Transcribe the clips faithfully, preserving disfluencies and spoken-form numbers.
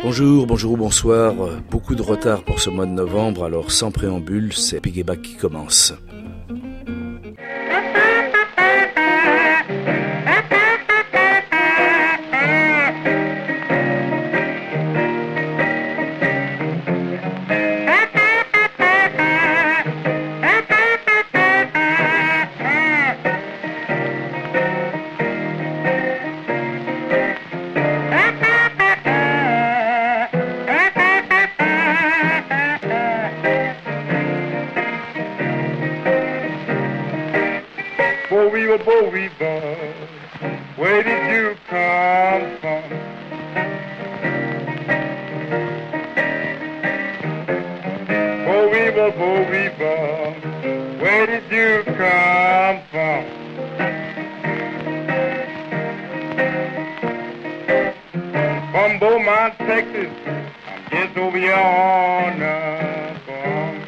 Bonjour, bonjour ou bonsoir. Beaucoup de retard pour ce mois de novembre, alors sans préambule, c'est Piggyback qui commence. Boll Weevil, where did you come from? Boll Weevil, Boll Weevil, where did you come from? From Beaumont, Texas, I'm just over here on the farm.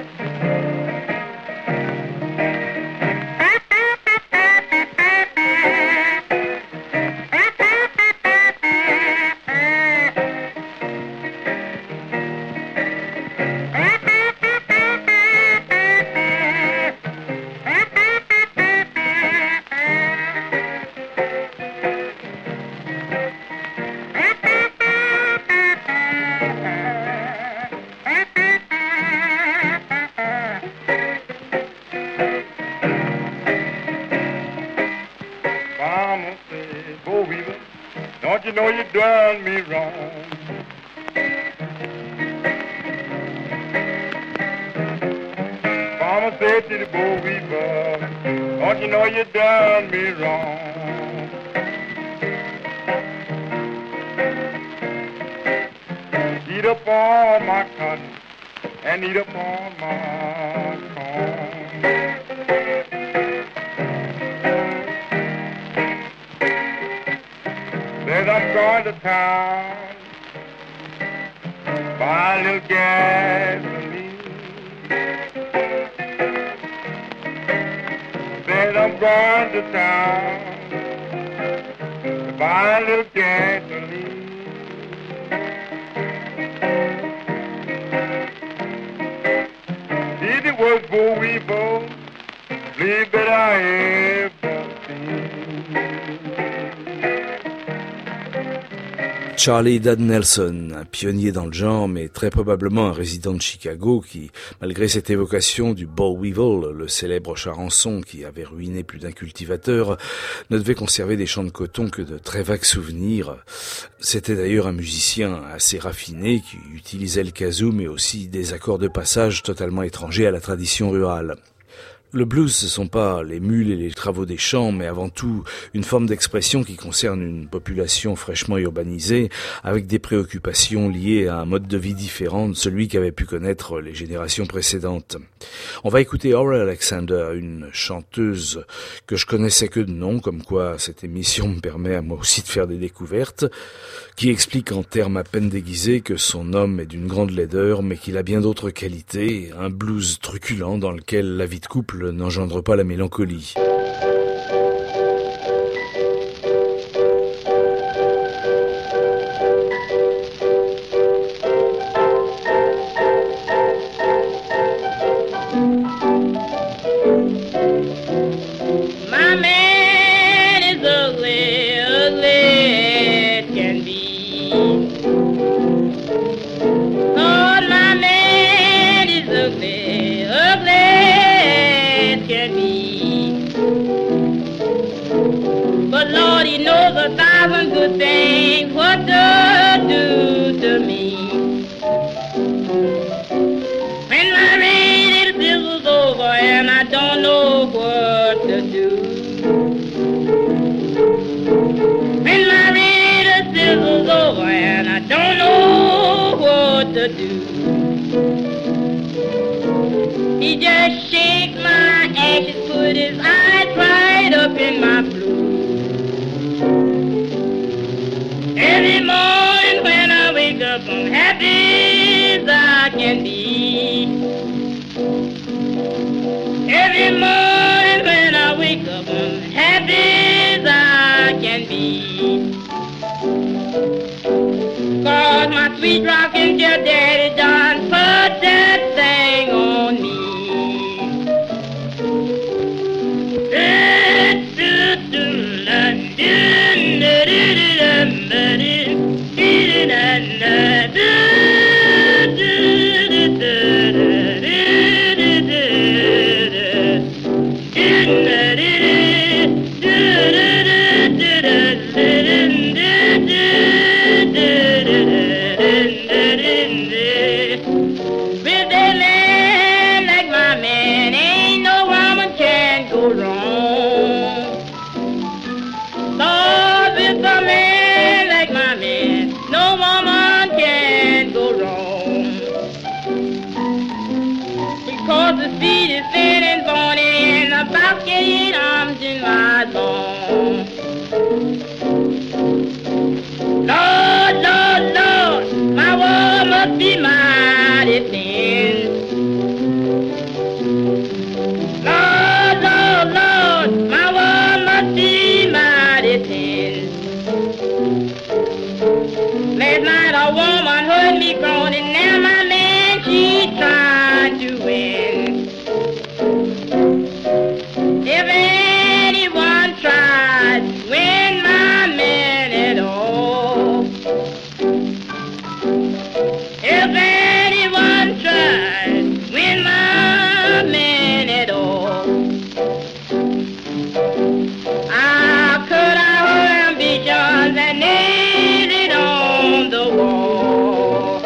Don't you know you done me wrong? Mama said to the Boll Weevil, don't you know you done me wrong? Eat up all my cotton and eat up all my corn. Said I'm going to town, buy a little gasoline. Said I'm going to town, to buy a little gasoline. Did it was Boll Weevil, believe that I ever seen. Charlie Dad Nelson, un pionnier dans le genre, mais très probablement un résident de Chicago qui, malgré cette évocation du Boll Weevil, le célèbre charançon qui avait ruiné plus d'un cultivateur, ne devait conserver des champs de coton que de très vagues souvenirs. C'était d'ailleurs un musicien assez raffiné qui utilisait le kazoo, mais aussi des accords de passage totalement étrangers à la tradition rurale. Le blues, ce sont pas les mules et les travaux des champs, mais avant tout une forme d'expression qui concerne une population fraîchement urbanisée, avec des préoccupations liées à un mode de vie différent de celui qu'avaient pu connaître les générations précédentes. On va écouter Aura Alexander, une chanteuse que je connaissais que de nom, comme quoi cette émission me permet à moi aussi de faire des découvertes, qui explique en termes à peine déguisés que son homme est d'une grande laideur, mais qu'il a bien d'autres qualités, un blues truculent dans lequel la vie de couple n'engendre pas la mélancolie. Good things, what to do to me. When my rain it drizzles over and I don't know what to do. When my rain it drizzles over and I don't know what to do. He just shakes my ashes, put his eyes right up in my blue. Every morning when I wake up, I'm happy as I can be. Every morning when I wake up, I'm happy as I can be. 'Cause my he's rocking your daddy done put that thing on me. With a man like my man, ain't no woman can go wrong. Lord, with a man like my man, no woman can go wrong. Because the seed is thin and bony and the basket in arms in my bone. Lord, Lord, Lord, my world must be mighty thin. Lord, Lord, Lord, my world must be mighty thin. Last night a woman heard me groaning, now my man, she's trying to win. If anyone tried to win my man at all, if anyone tried to win my man at all, how could I hold ambitions and nail it on the wall?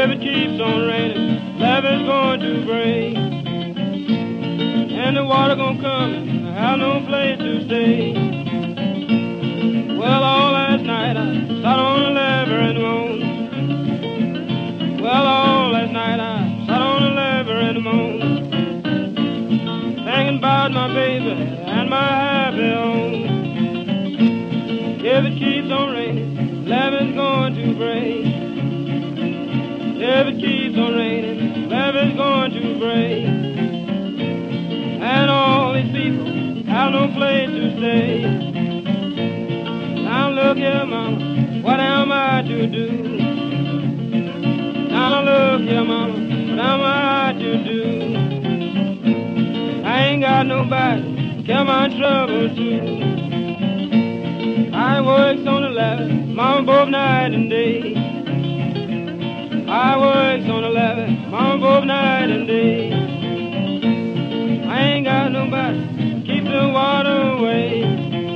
If it keeps on raining, love is going to break. And the water gonna come and I have no place to stay. Well, all last night I sat on the lever and moaned. Well, all last night I sat on the lever and moaned, thinking about my baby and my happy home. If it keeps on raining, love is going to break. If it keeps on raining, love is going to break. And all these people have no place to stay. Now look here, mama, what am I to do? Now look here, mama, what am I to do? I ain't got nobody to care my trouble to. I works on the ladder, mama, both night and day. I works on the ladder, mama, both night and day. I ain't got nobody to keep the water away.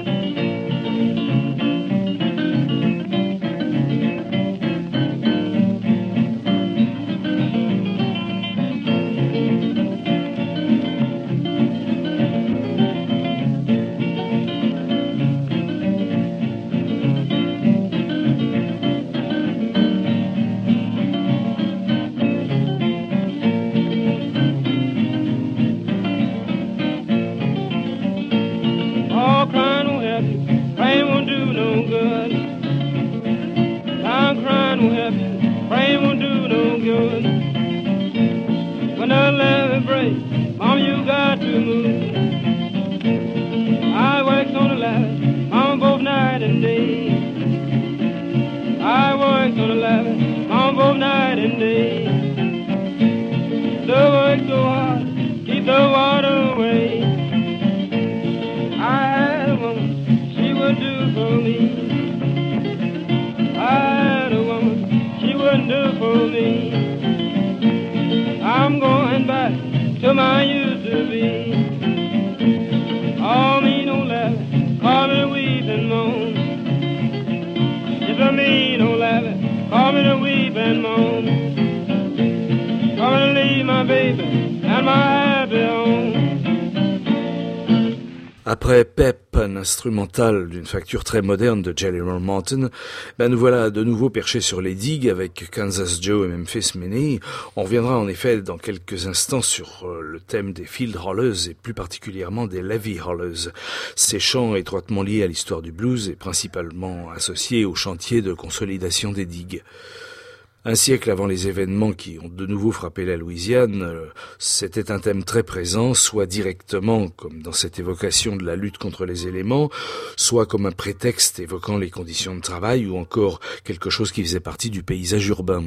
Après Pep, un instrumental d'une facture très moderne de Jelly Roll Morton, ben nous voilà de nouveau perchés sur les digues avec Kansas Joe et Memphis Minnie. On reviendra en effet dans quelques instants sur le thème des field rollers et plus particulièrement des levee rollers. Ces chants étroitement liés à l'histoire du blues et principalement associés au chantier de consolidation des digues. Un siècle avant les événements qui ont de nouveau frappé la Louisiane, c'était un thème très présent, soit directement, comme dans cette évocation de la lutte contre les éléments, soit comme un prétexte évoquant les conditions de travail, ou encore quelque chose qui faisait partie du paysage urbain.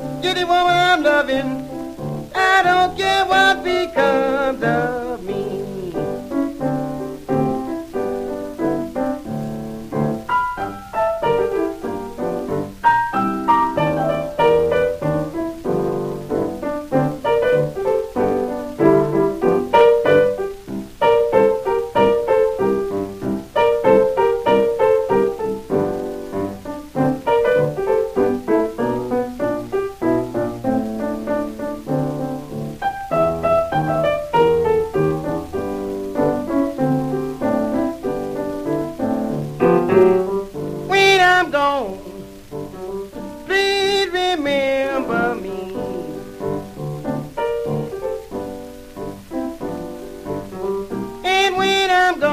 You're the woman I'm loving. I don't care what becomes of me.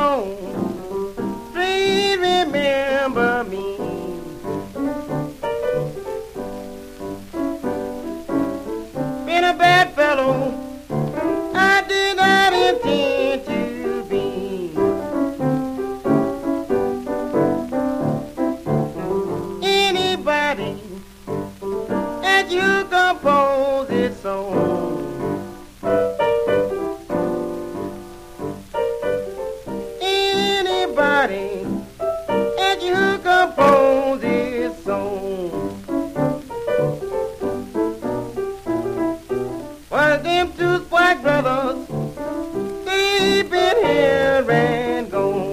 home, please remember me. Been a bad fellow, I did not intend to be. Anybody that you compose this song, anybody that you compose this song. Well, them two white brothers, they been here and gone.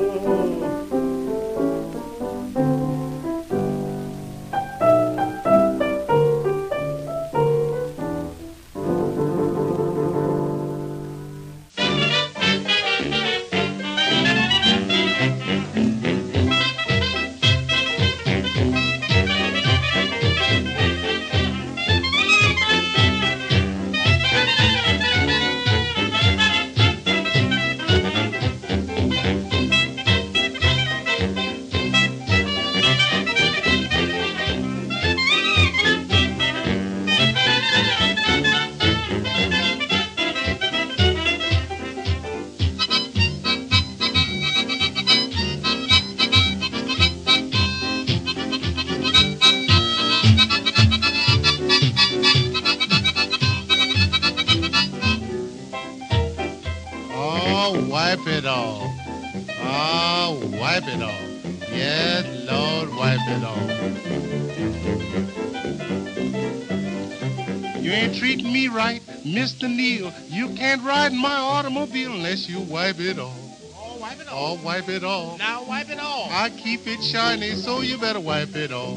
Wipe it off. Oh, wipe it off. Yes, Lord, wipe it off. You ain't treating me right, Mister Neal. You can't ride in my automobile unless you wipe it off. Oh, wipe it off. Oh, wipe it off. Now wipe it off. I keep it shiny, so you better wipe it off.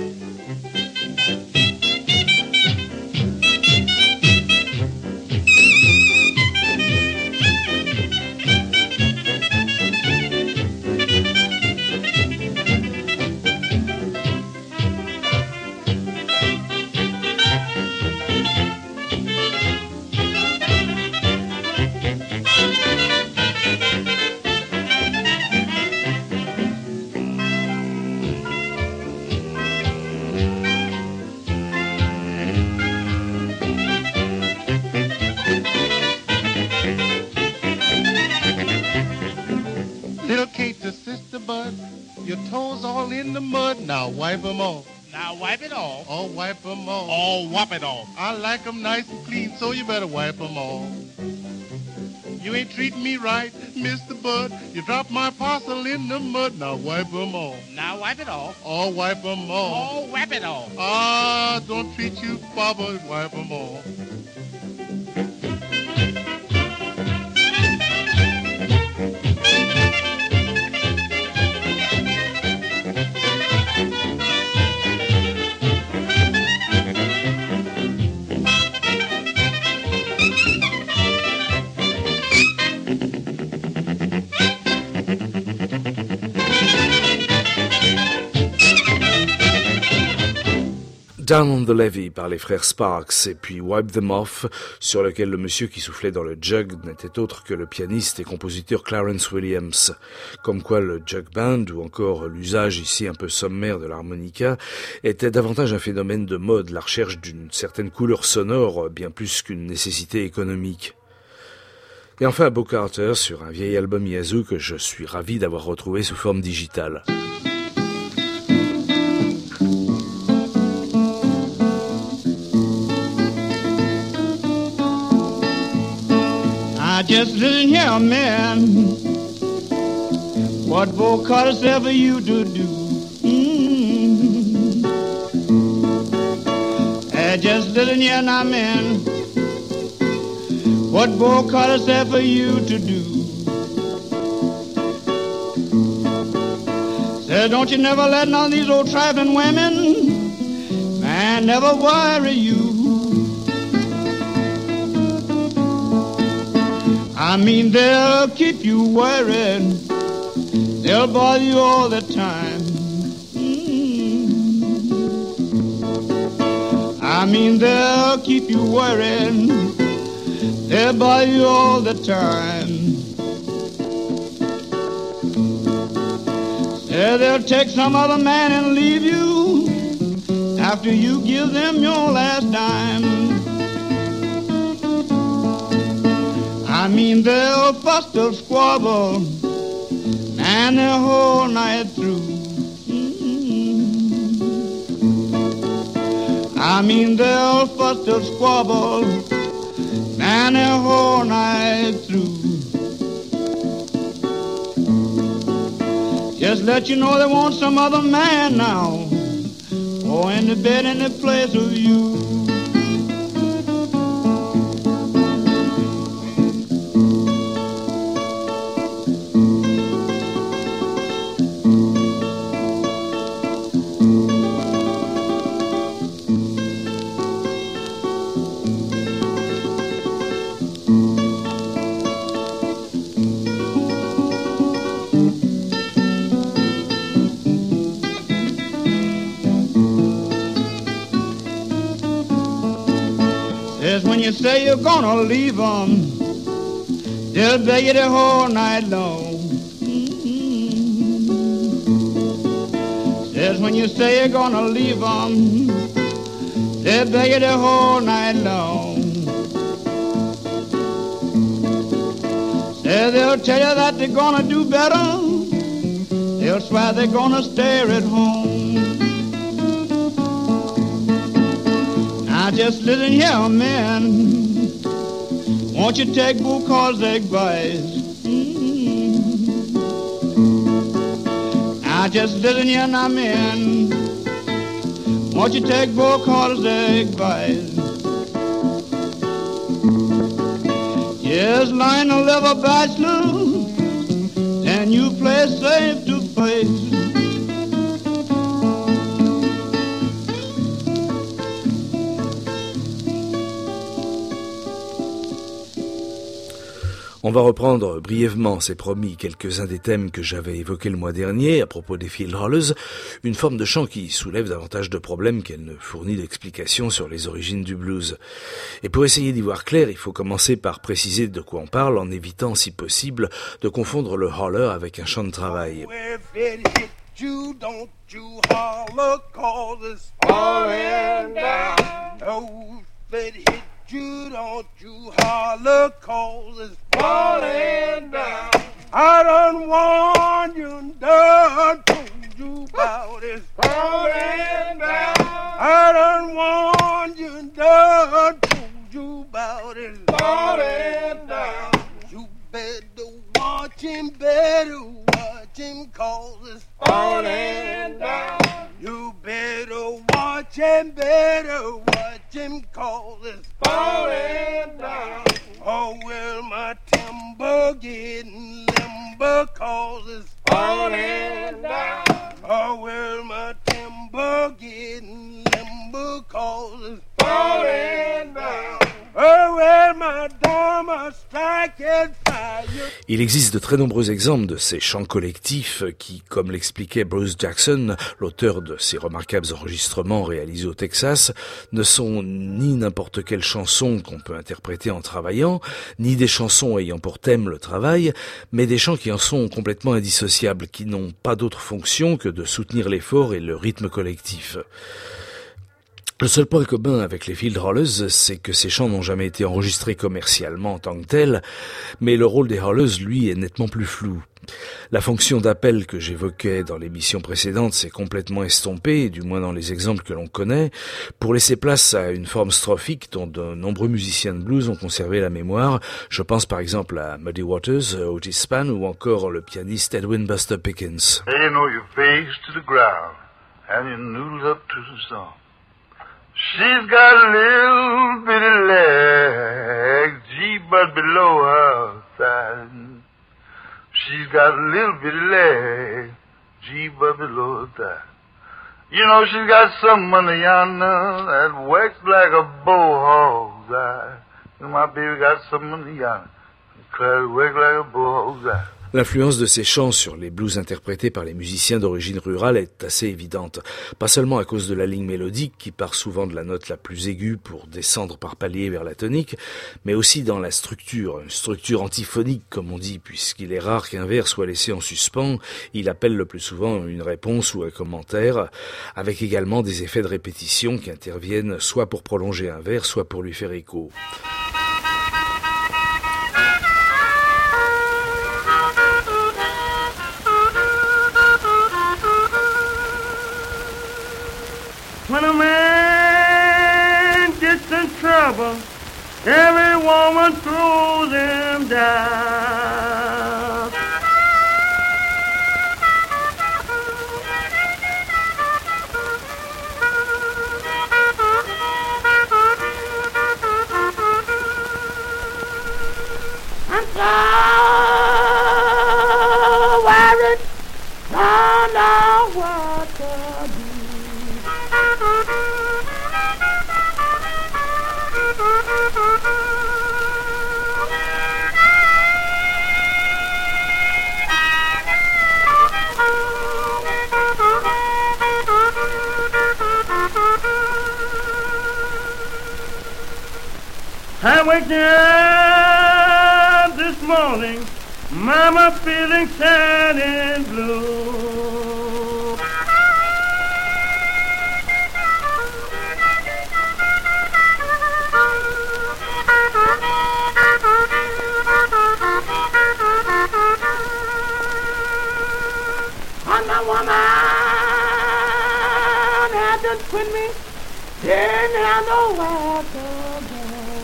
Little Kate to Sister Bud, your toes all in the mud. Now wipe 'em off. Now wipe it off. Oh, wipe 'em off. Oh, wipe it off. I like 'em nice and clean, so you better wipe 'em off. You ain't treating me right, Mister Bud. You dropped my parcel in the mud. Now wipe 'em off. Now wipe it off. Oh, wipe 'em off. Oh, wipe it off. Ah, don't treat you, Baba. Wipe 'em off. Down on the Levee par les frères Sparks et puis Wipe Them Off, sur lequel le monsieur qui soufflait dans le jug n'était autre que le pianiste et compositeur Clarence Williams. Comme quoi le jug band, ou encore l'usage ici un peu sommaire de l'harmonica, était davantage un phénomène de mode, la recherche d'une certaine couleur sonore bien plus qu'une nécessité économique. Et enfin Bo Carter sur un vieil album Yazoo que je suis ravi d'avoir retrouvé sous forme digitale. I just didn't hear a man what Bo Carter said for you to do. Mm-hmm. I just didn't hear no man what Bo Carter said for you to do. Said, don't you never let none of these old trifling women, man, never worry you. I mean, they'll keep you worried. They'll bother you all the time. Mm-hmm. I mean, they'll keep you worried. They'll bother you all the time. Say they'll take some other man and leave you after you give them your last dime. I mean they'll fuss, they'll squabble, and the whole night through. Mm-hmm. I mean they'll fuss, they'll squabble, and the whole night through. Just let you know they want some other man now, or in the bed in the place of you. When you say you're gonna leave them, they'll beg you the whole night long. Mm-hmm. Says when you say you're gonna leave them, they'll beg you the whole night long. Says they'll tell you that they're gonna do better, they'll swear they're gonna stay at home. Now just listen here, man. Won't you take Bullcall's advice? Mm-hmm. Now just listen here, now, man. Won't you take Bullcall's advice? Just learn to live a bachelor, and you play safe to face. On va reprendre brièvement, c'est promis, quelques-uns des thèmes que j'avais évoqués le mois dernier à propos des Field Hollers, une forme de chant qui soulève davantage de problèmes qu'elle ne fournit d'explications sur les origines du blues. Et pour essayer d'y voir clair, il faut commencer par préciser de quoi on parle en évitant, si possible, de confondre le holler avec un chant de travail. You don't you holler 'cause it's falling down. I done warned you and done told you about it. Falling down. I done warned you and done told you about it. Falling down. You better watch him, better watch him 'cause it's falling down. You better watch him, better watch him 'cause it's falling down. Oh, well, my timber getting limber 'cause it's falling down. Oh, well, my timber getting limber 'cause it's falling down. Oh, well, my dama striking fire. Il existe de très nombreux exemples de ces chants collectifs qui, comme l'expliquait Bruce Jackson, l'auteur de ces remarquables enregistrements réalisés au Texas, ne sont ni n'importe quelle chanson qu'on peut interpréter en travaillant, ni des chansons ayant pour thème le travail, mais des chants qui en sont complètement indissociables, qui n'ont pas d'autre fonction que de soutenir l'effort et le rythme collectif. Le seul point commun avec les Field Hollers, c'est que ces chants n'ont jamais été enregistrés commercialement en tant que tels, mais le rôle des Hollers, lui, est nettement plus flou. La fonction d'appel que j'évoquais dans l'émission précédente s'est complètement estompée, du moins dans les exemples que l'on connaît, pour laisser place à une forme strophique dont de nombreux musiciens de blues ont conservé la mémoire. Je pense par exemple à Muddy Waters, Otis Spann ou encore le pianiste Edwin Buster Pickens. Hey, you know your face to the ground and your noodles up to the sun. She's got little bitty legs, gee, but below her thigh. She's got little bitty legs, gee, but below her thigh. You know she's got some under yonder that works like a bullhog's eye. You know my baby got some under yonder that works like a bullhog's eye. L'influence de ces chants sur les blues interprétés par les musiciens d'origine rurale est assez évidente. Pas seulement à cause de la ligne mélodique qui part souvent de la note la plus aiguë pour descendre par palier vers la tonique, mais aussi dans la structure, une structure antiphonique comme on dit, puisqu'il est rare qu'un vers soit laissé en suspens, il appelle le plus souvent une réponse ou un commentaire, avec également des effets de répétition qui interviennent soit pour prolonger un vers, soit pour lui faire écho. When a man gets in trouble, every woman throws him down. I'm so worried, don't know what to do. I wake up this morning, mama feeling sad and blue. And my woman had just quit me, didn't have nowhere to go.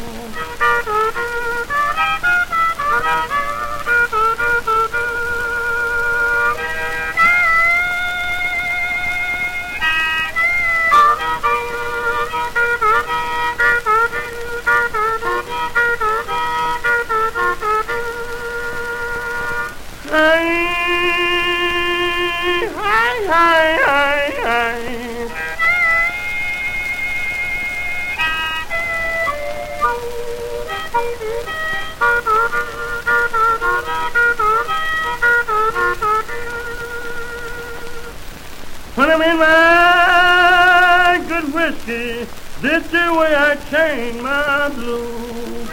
Hey, hey, hey, hey, hey. When I'm in my good whiskey, this is the way I change my blues.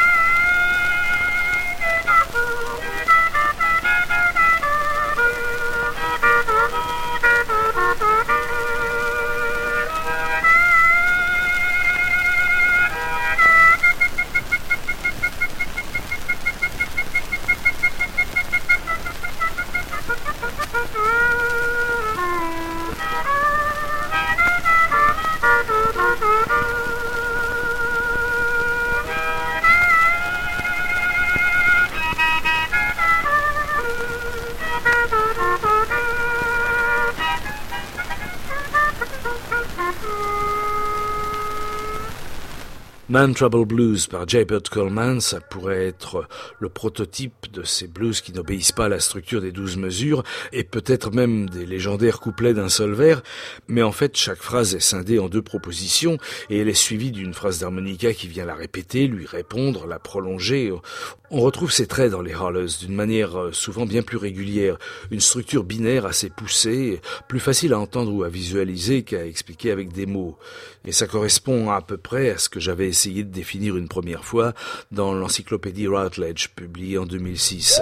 Man Trouble Blues par J. Bud Coleman, ça pourrait être le prototype de ces blues qui n'obéissent pas à la structure des douze mesures et peut-être même des légendaires couplets d'un seul vers, mais en fait chaque phrase est scindée en deux propositions et elle est suivie d'une phrase d'harmonica qui vient la répéter, lui répondre, la prolonger. On retrouve ces traits dans les Hollows d'une manière souvent bien plus régulière, une structure binaire assez poussée, plus facile à entendre ou à visualiser qu'à expliquer avec des mots. Et ça correspond à peu près à ce que j'avais essayé de définir une première fois dans l'encyclopédie Routledge, publiée en deux mille six.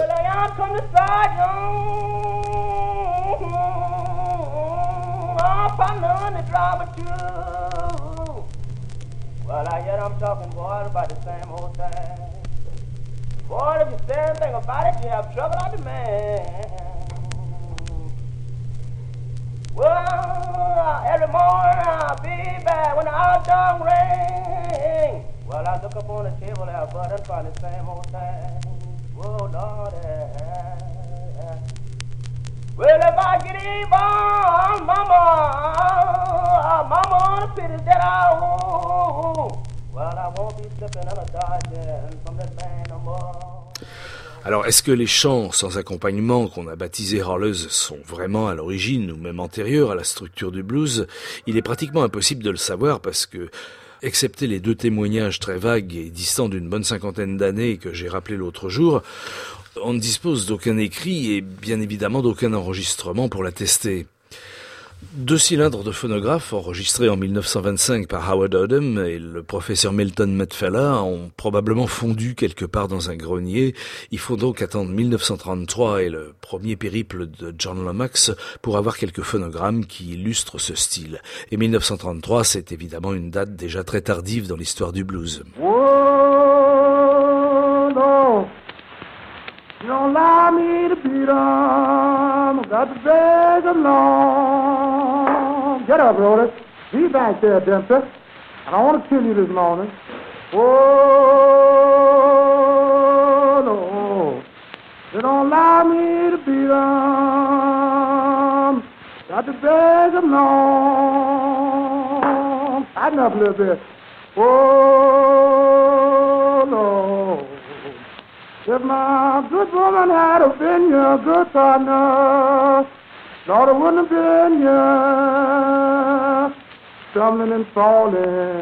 Well, I hear I'm talking, boy, about the same old thing. Boy, if you say anything about it, you have trouble on the man. Well, every morning I'll be back when the outdoor ring. Well, I look up on the table there, but I'm trying the same old thing. Oh, Lord, yeah. Well, if I get even, mama, mama on the pity that I owe. Well, I won't be slipping and a dodging from that man no more. Alors, est-ce que les chants sans accompagnement qu'on a baptisés Hollows sont vraiment à l'origine ou même antérieurs à la structure du blues ? Il est pratiquement impossible de le savoir parce que Excepté les deux témoignages très vagues et distants d'une bonne cinquantaine d'années que j'ai rappelés l'autre jour, on ne dispose d'aucun écrit et bien évidemment d'aucun enregistrement pour l'attester. Deux cylindres de phonographe enregistrés en mille neuf cent vingt-cinq par Howard Odum et le professeur Milton Medfella ont probablement fondu quelque part dans un grenier. Il faut donc attendre mille neuf cent trente-trois et le premier périple de John Lomax pour avoir quelques phonogrammes qui illustrent ce style. Et mille neuf cent trente-trois, c'est évidemment une date déjà très tardive dans l'histoire du blues. Whoa, no. You don't allow me to beat 'em. Got to beg along. Get up, Rhoda. Be back there, Dempsey. I don't want to kill you this morning. Oh, no. You don't allow me to beat 'em. Got to beg along. Tighten up a little bit. Oh, no. If my good woman had have been your good partner, Lord, it wouldn't have been you, stumbling and falling,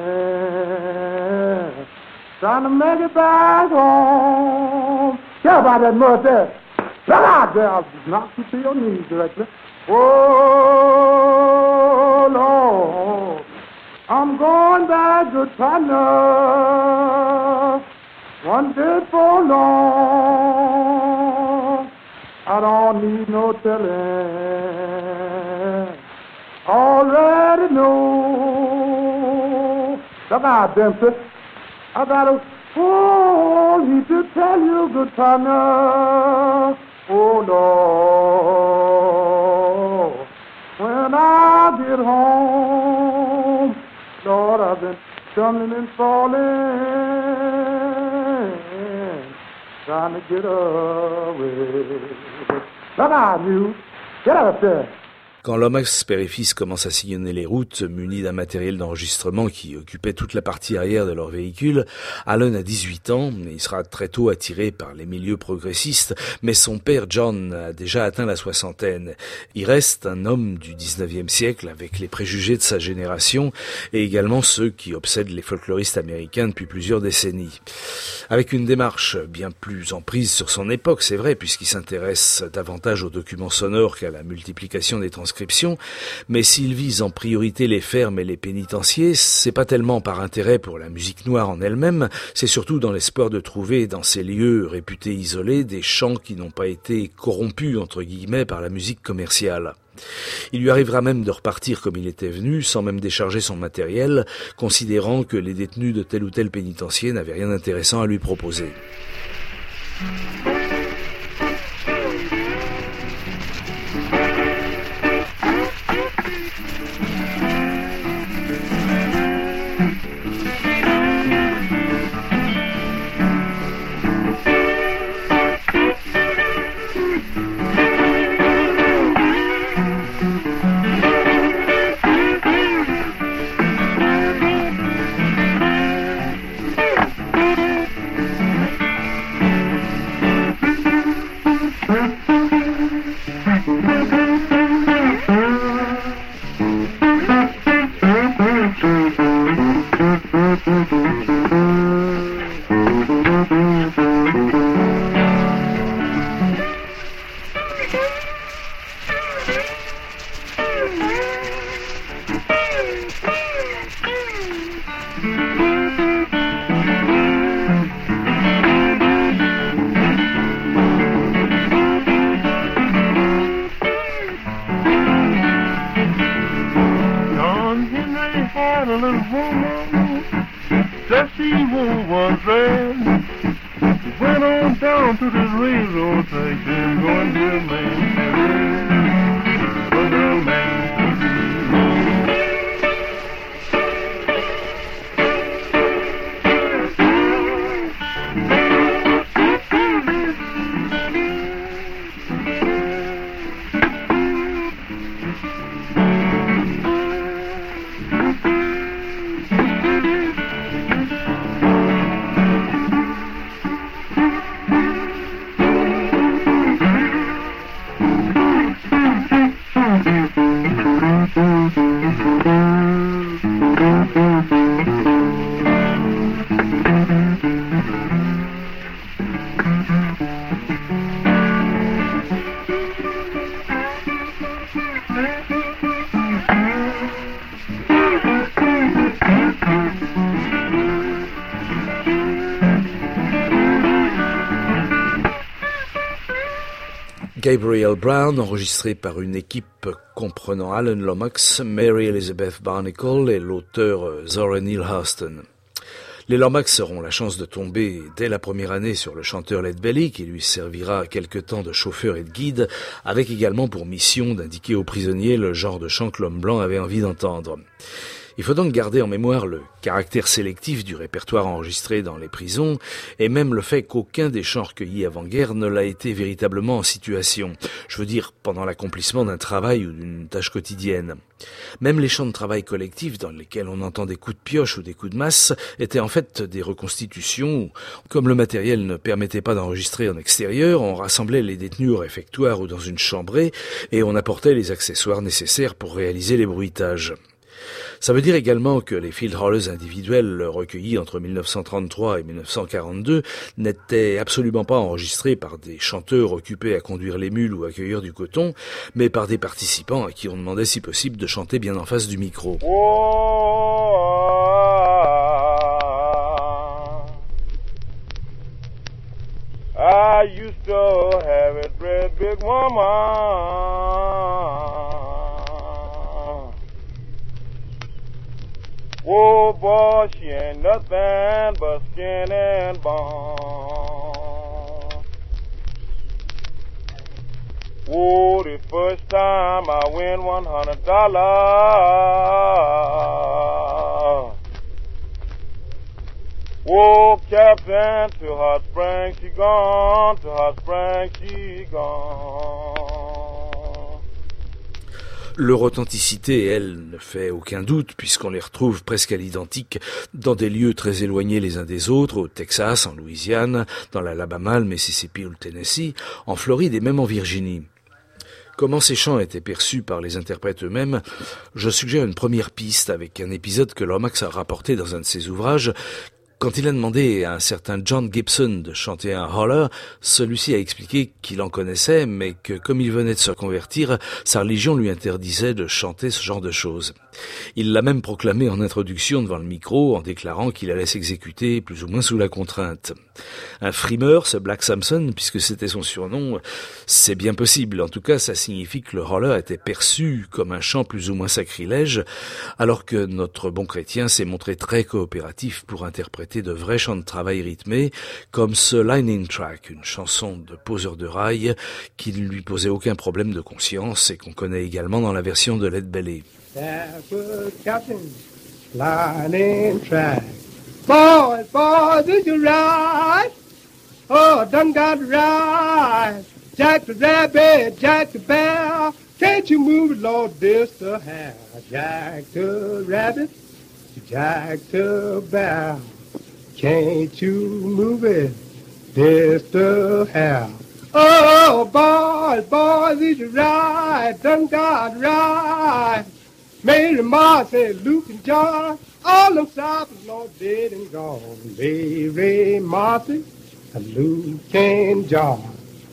trying to make it back home. Care about that mud there. Look out there. I'll knock you to your knees directly. Oh, Lord, I'm going back, good partner. One day for long, I don't need no telling. Already know. Look out, Dempsey. I got a whole heap to tell you, good partner. Oh, Lord, when I get home, Lord, I've been stumbling and falling, trying to get away. Look out, you. Get out there. Quand Lomax père et fils commencent à sillonner les routes, munis d'un matériel d'enregistrement qui occupait toute la partie arrière de leur véhicule, Allen a dix-huit ans, et il sera très tôt attiré par les milieux progressistes, mais son père John a déjà atteint la soixantaine. Il reste un homme du dix-neuvième siècle avec les préjugés de sa génération et également ceux qui obsèdent les folkloristes américains depuis plusieurs décennies. Avec une démarche bien plus en prise sur son époque, c'est vrai, puisqu'il s'intéresse davantage aux documents sonores qu'à la multiplication des transcriptions, mais s'il vise en priorité les fermes et les pénitenciers, c'est pas tellement par intérêt pour la musique noire en elle-même, c'est surtout dans l'espoir de trouver dans ces lieux réputés isolés des chants qui n'ont pas été corrompus entre guillemets par la musique commerciale. Il lui arrivera même de repartir comme il était venu, sans même décharger son matériel, considérant que les détenus de tel ou tel pénitencier n'avaient rien d'intéressant à lui proposer. Gabriel Brown, enregistré par une équipe comprenant Alan Lomax, Mary Elizabeth Barnacle et l'auteur Zora Neale Hurston. Les Lomax auront la chance de tomber dès la première année sur le chanteur Lead Belly, qui lui servira quelque temps de chauffeur et de guide, avec également pour mission d'indiquer aux prisonniers le genre de chant que l'homme blanc avait envie d'entendre. Il faut donc garder en mémoire le caractère sélectif du répertoire enregistré dans les prisons et même le fait qu'aucun des chants recueillis avant-guerre ne l'a été véritablement en situation. Je veux dire, pendant l'accomplissement d'un travail ou d'une tâche quotidienne. Même les chants de travail collectifs dans lesquels on entend des coups de pioche ou des coups de masse étaient en fait des reconstitutions où, comme le matériel ne permettait pas d'enregistrer en extérieur, on rassemblait les détenus au réfectoire ou dans une chambrée et on apportait les accessoires nécessaires pour réaliser les bruitages. Ça veut dire également que les field rollers individuels recueillis entre mille neuf cent trente-trois et mille neuf cent quarante-deux n'étaient absolument pas enregistrés par des chanteurs occupés à conduire les mules ou à cueillir du coton, mais par des participants à qui on demandait si possible de chanter bien en face du micro. I used to have a great big woman. Oh boy, she ain't nothing but skin and bone. Oh, the first time I win one hundred dollars. Oh, Captain, to Hot Springs she gone, to Hot Springs she gone. Leur authenticité, elle, ne fait aucun doute, puisqu'on les retrouve presque à l'identique dans des lieux très éloignés les uns des autres, au Texas, en Louisiane, dans l'Alabama, le Mississippi ou le Tennessee, en Floride et même en Virginie. Comment ces chants étaient perçus par les interprètes eux-mêmes, je suggère une première piste avec un épisode que Lomax a rapporté dans un de ses ouvrages. Quand il a demandé à un certain John Gibson de chanter un holler, celui-ci a expliqué qu'il en connaissait, mais que comme il venait de se convertir, sa religion lui interdisait de chanter ce genre de choses. Il l'a même proclamé en introduction devant le micro, en déclarant qu'il allait s'exécuter plus ou moins sous la contrainte. Un frimeur, ce Black Samson, puisque c'était son surnom, c'est bien possible. En tout cas, ça signifie que le holler était perçu comme un chant plus ou moins sacrilège, alors que notre bon chrétien s'est montré très coopératif pour interpréter de vrais chants de travail rythmés, comme ce Lightning Track, une chanson de poseur de rail qui ne lui posait aucun problème de conscience et qu'on connaît également dans la version de Lead Belly. Captain, Lightning Track. Boys, boys, did you ride? Oh, done got right. Jack the rabbit, Jack the bear. Can't you move it, Lord, this the hair? Jack the rabbit, Jack the bear. Can't you move it, this the hair? Oh, boys, boys, did you ride? Done got right. Mary, Marcy, Luke, and John, all them cyphers, Lord, dead and gone. Mary, Marcy, Luke, and John,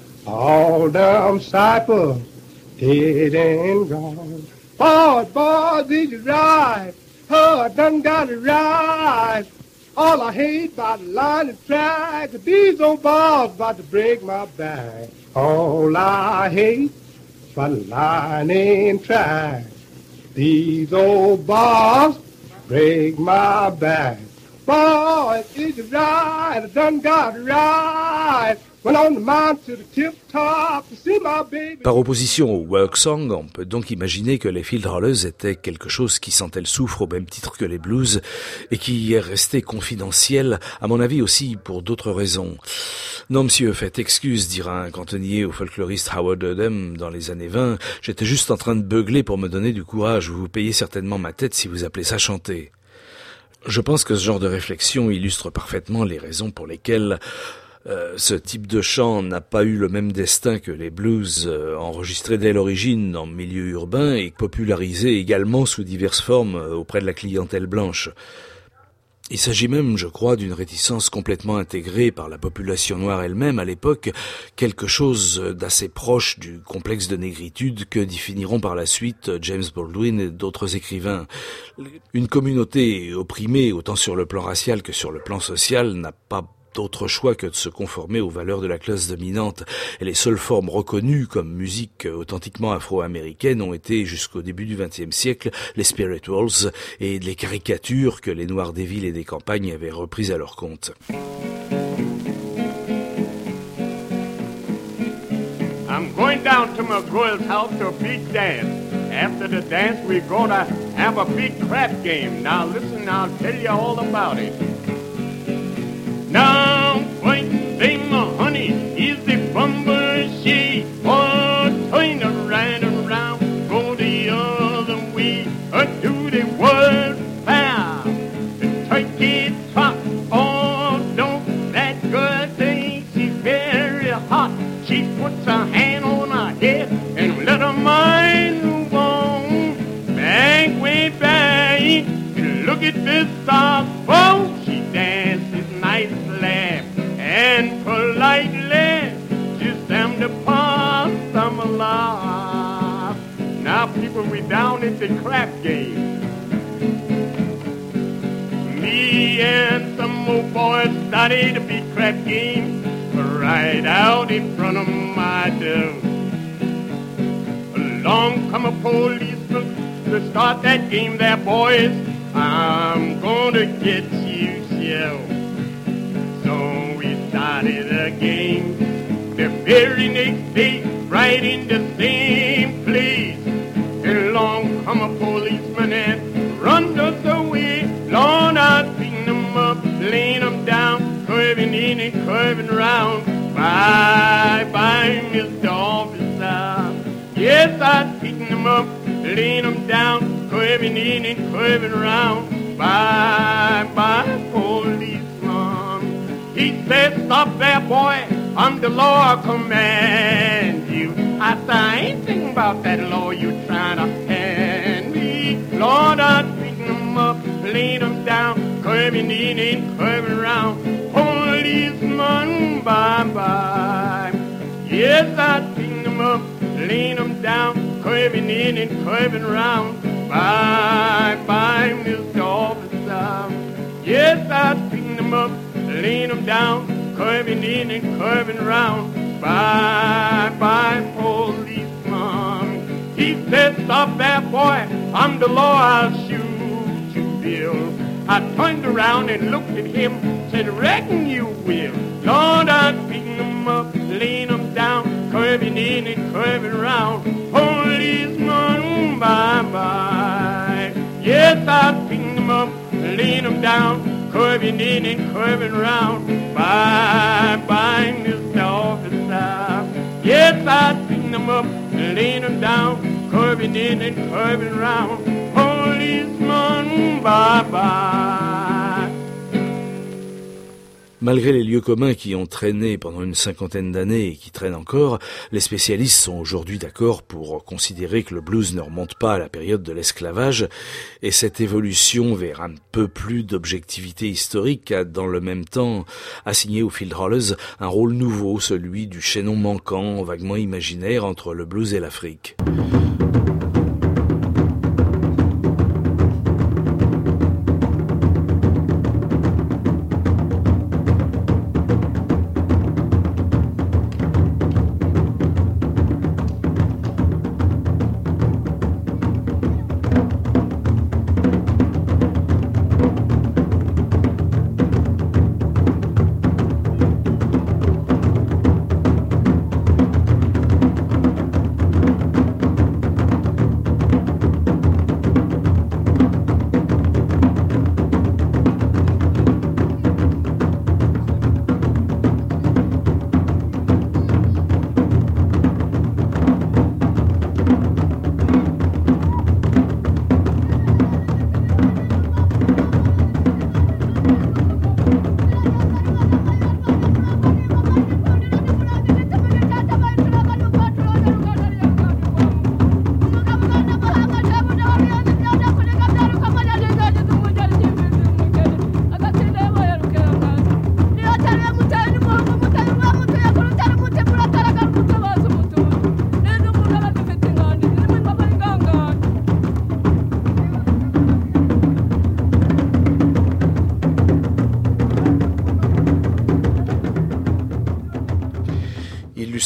all them cyphers, dead and gone. Boys, boys, did you ride? Oh, I done got it right. All I hate about the line and track, these old balls about to break my back. All I hate about the line and track, these old bars break my back. Boy, is it right? I done got it right. Went on the mountain to the tip top to see my baby. Par opposition au work song, on peut donc imaginer que les field rollers étaient quelque chose qui sentait le soufre au même titre que les blues et qui est resté confidentiel, à mon avis aussi pour d'autres raisons. Non monsieur, faites excuse, dira un cantonnier au folkloriste Howard Odem dans les années vingt, j'étais juste en train de beugler pour me donner du courage, vous vous payez certainement ma tête si vous appelez ça chanter. Je pense que ce genre de réflexion illustre parfaitement les raisons pour lesquelles Euh, ce type de chant n'a pas eu le même destin que les blues euh, enregistrés dès l'origine en milieu urbain et popularisés également sous diverses formes euh, auprès de la clientèle blanche. Il s'agit même, je crois, d'une réticence complètement intégrée par la population noire elle-même à l'époque, quelque chose d'assez proche du complexe de négritude que définiront par la suite James Baldwin et d'autres écrivains. Une communauté opprimée, autant sur le plan racial que sur le plan social, n'a pas d'autre choix que de se conformer aux valeurs de la classe dominante. Et les seules formes reconnues comme musique authentiquement afro-américaine ont été, jusqu'au début du vingtième siècle, les spirituals et les caricatures que les Noirs des villes et des campagnes avaient reprises à leur compte. I'm going down to my girl's house to a big dance. After the dance, we're gonna have a big crap game. Now listen, I'll tell you all about it. Now, point, say my honey, is the bumble she? Oh, turn right around, go the other way, or do the world fair. The turkey trot, oh, don't that girl think she's very hot? She puts her hand on her head and let her mind move on. Back way back, and look at this soft oh, she dances nicely and politely. Just them to pass some along. Now people, we down at the crap game. Me and some more boys started a big crap game right out in front of my door. Along come a policeman to start that game there, boys. I'm gonna get you, so. So we started a game the very next day, right in the same place. Along come a policeman and runs us away. Lord, I beating them up, laying them down, curving in and curving round. Bye, bye, Mister Officer. Yes, I'm beating them up, laying them down, curving in and curving round. Bye, bye, policeman. He said, stop there, boy, I'm the law, I command you. I said, I ain't thinking about that law you trying to hand me. Lord, I'm beating them up, laying them down, curving in and curving round. Policeman, bye-bye. Yes, I beating them up, laying them down, curving in and curving round. Bye-bye, Mister Officer. Yes, I beating them up, laying them down, curving in and curving round. Bye-bye, policeman. He said, stop there, boy, I'm the law, I'll shoot you, Bill. I turned around and looked at him, said, reckon you will. Lord, I'm beating them up, laying them down, curving in and curving round. Policeman, bye-bye. Yes, I'm beating them up, laying them down, curving in and curving round. Bye-bye, Mister Officer. Yes, I'm beating them up, laying them down, curving in and curving round. Policeman, bye-bye. Malgré les lieux communs qui ont traîné pendant une cinquantaine d'années et qui traînent encore, les spécialistes sont aujourd'hui d'accord pour considérer que le blues ne remonte pas à la période de l'esclavage, et cette évolution vers un peu plus d'objectivité historique a dans le même temps assigné aux field rollers un rôle nouveau, celui du chaînon manquant, vaguement imaginaire entre le blues et l'Afrique.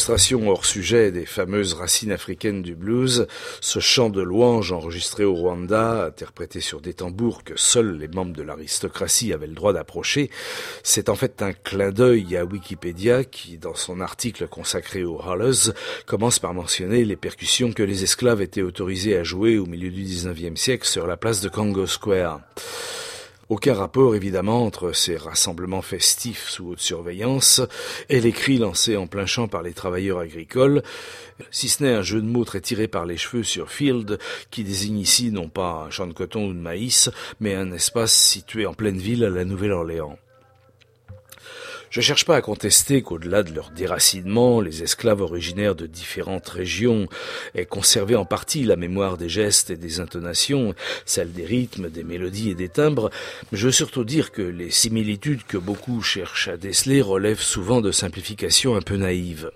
illustration hors sujet des fameuses racines africaines du blues, ce chant de louange enregistré au Rwanda, interprété sur des tambours que seuls les membres de l'aristocratie avaient le droit d'approcher, c'est en fait un clin d'œil à Wikipédia qui, dans son article consacré aux hollers, commence par mentionner les percussions que les esclaves étaient autorisés à jouer au milieu du dix-neuvième siècle sur la place de Congo Square. Aucun rapport évidemment entre ces rassemblements festifs sous haute surveillance et les cris lancés en plein champ par les travailleurs agricoles, si ce n'est un jeu de mots très tiré par les cheveux sur field qui désigne ici non pas un champ de coton ou de maïs, mais un espace situé en pleine ville à la Nouvelle-Orléans. Je ne cherche pas à contester qu'au-delà de leur déracinement, les esclaves originaires de différentes régions aient conservé en partie la mémoire des gestes et des intonations, celle des rythmes, des mélodies et des timbres, mais je veux surtout dire que les similitudes que beaucoup cherchent à déceler relèvent souvent de simplifications un peu naïves.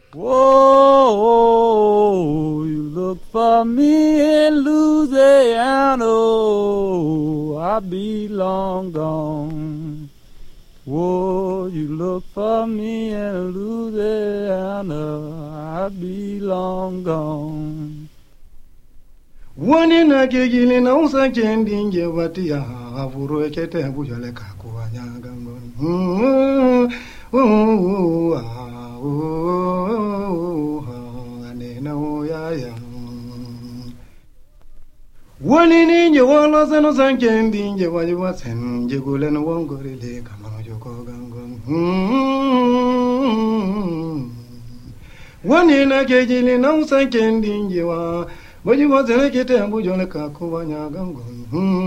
Whoa, you look for me in Louisiana, I be long gone. Whoa, you look for me in Louisiana, I be long gone. Wani na kegili na usa kendinge wati ya avuro ekete bujole kakuwa nyagangon. Ane na oya ya. Wani ninje wala seno sankendinge wali wasen jegule no wongore le kama joko gangon. Wani na kegili na usa kendinge wa wali wasen kete bujole kakuwa nyagangon.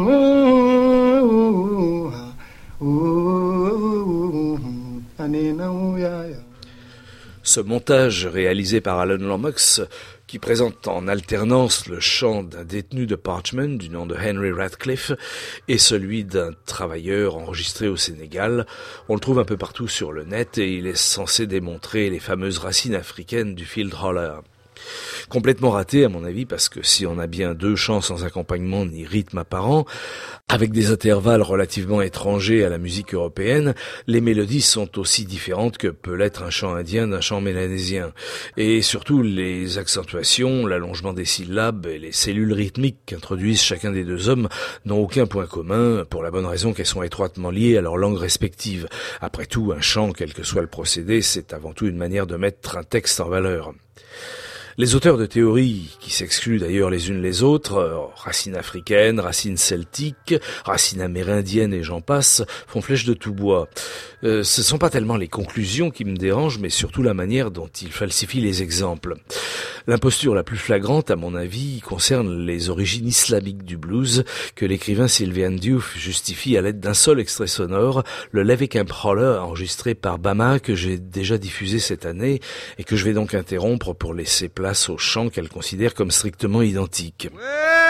Ane na oya ya. Ce montage réalisé par Alan Lomax, qui présente en alternance le chant d'un détenu de Parchman du nom de Henry Radcliffe et celui d'un travailleur enregistré au Sénégal, on le trouve un peu partout sur le net et il est censé démontrer les fameuses racines africaines du field holler. Complètement raté à mon avis parce que si on a bien deux chants sans accompagnement ni rythme apparent, avec des intervalles relativement étrangers à la musique européenne, les mélodies sont aussi différentes que peut l'être un chant indien d'un chant mélanésien. Et surtout les accentuations, l'allongement des syllabes et les cellules rythmiques qu'introduisent chacun des deux hommes n'ont aucun point commun pour la bonne raison qu'elles sont étroitement liées à leur langue respective. Après tout, un chant, quel que soit le procédé, c'est avant tout une manière de mettre un texte en valeur. Les auteurs de théories, qui s'excluent d'ailleurs les unes les autres, euh, racines africaines, racines celtiques, racines amérindiennes et j'en passe, font flèche de tout bois. Euh, ce ne sont pas tellement les conclusions qui me dérangent, mais surtout la manière dont ils falsifient les exemples. L'imposture la plus flagrante, à mon avis, concerne les origines islamiques du blues, que l'écrivain Sylvian Diouf justifie à l'aide d'un seul extrait sonore, le Levy Camp Holler enregistré par Bama, que j'ai déjà diffusé cette année, et que je vais donc interrompre pour laisser place au chant qu'elle considère comme strictement identique. Well,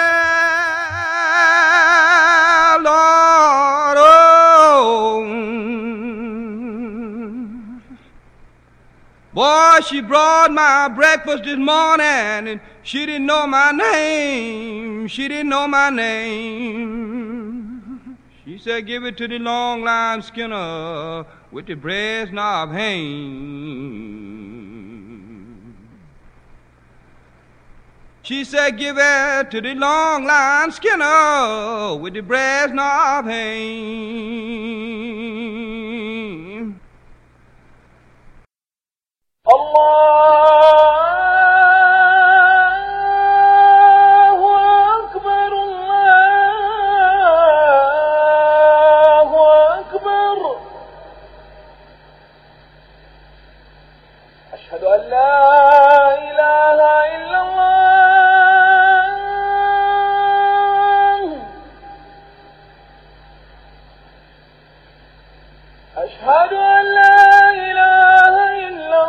Lord, oh, boy, she brought my breakfast this morning and she didn't know my name. She didn't know my name. She said, give it to the long line skinner with the breast knob hang. She said, give it to the long line skinner with the brass knob hang. Allahu Akbar, Allahu Akbar. Ashhadu an la ilaha illallah. أشهد أن لا إله إلا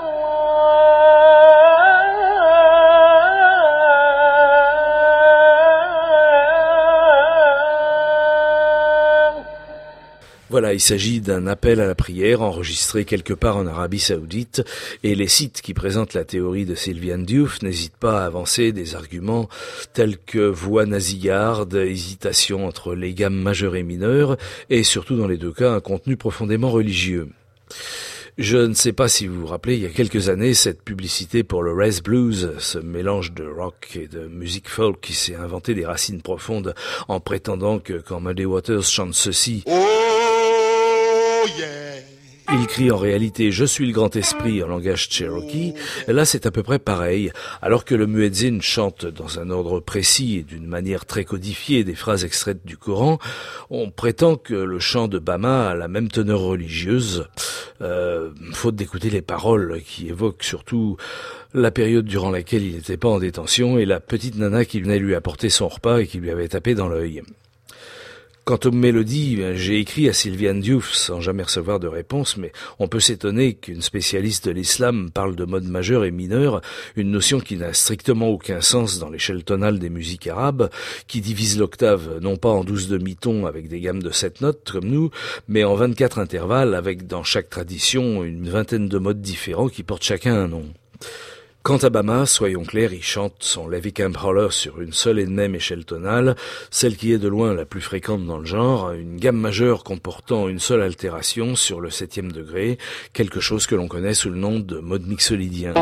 الله. Voilà, il s'agit d'un appel à la prière enregistré quelque part en Arabie Saoudite et les sites qui présentent la théorie de Sylvian Diouf n'hésitent pas à avancer des arguments tels que voix nasillarde, hésitation entre les gammes majeures et mineures et surtout dans les deux cas un contenu profondément religieux. Je ne sais pas si vous vous rappelez, il y a quelques années, cette publicité pour le Rez Blues, ce mélange de rock et de musique folk qui s'est inventé des racines profondes en prétendant que quand Muddy Waters chante ceci, Oh yeah. il crie en réalité « Je suis le grand esprit » en langage cherokee. Là, c'est à peu près pareil. Alors que le muezzin chante dans un ordre précis et d'une manière très codifiée des phrases extraites du Coran, on prétend que le chant de Bama a la même teneur religieuse, euh, faute d'écouter les paroles qui évoquent surtout la période durant laquelle il n'était pas en détention et la petite nana qui venait lui apporter son repas et qui lui avait tapé dans l'œil. Quant aux mélodies, j'ai écrit à Sylviane Diouf sans jamais recevoir de réponse, mais on peut s'étonner qu'une spécialiste de l'islam parle de mode majeur et mineur, une notion qui n'a strictement aucun sens dans l'échelle tonale des musiques arabes, qui divise l'octave non pas en douze demi-tons avec des gammes de sept notes comme nous, mais en vingt-quatre intervalles avec dans chaque tradition une vingtaine de modes différents qui portent chacun un nom. Quant à Bama, soyons clairs, il chante son Levy Camp Holler sur une seule et même échelle tonale, celle qui est de loin la plus fréquente dans le genre, une gamme majeure comportant une seule altération sur le septième degré, quelque chose que l'on connaît sous le nom de mode mixolydien.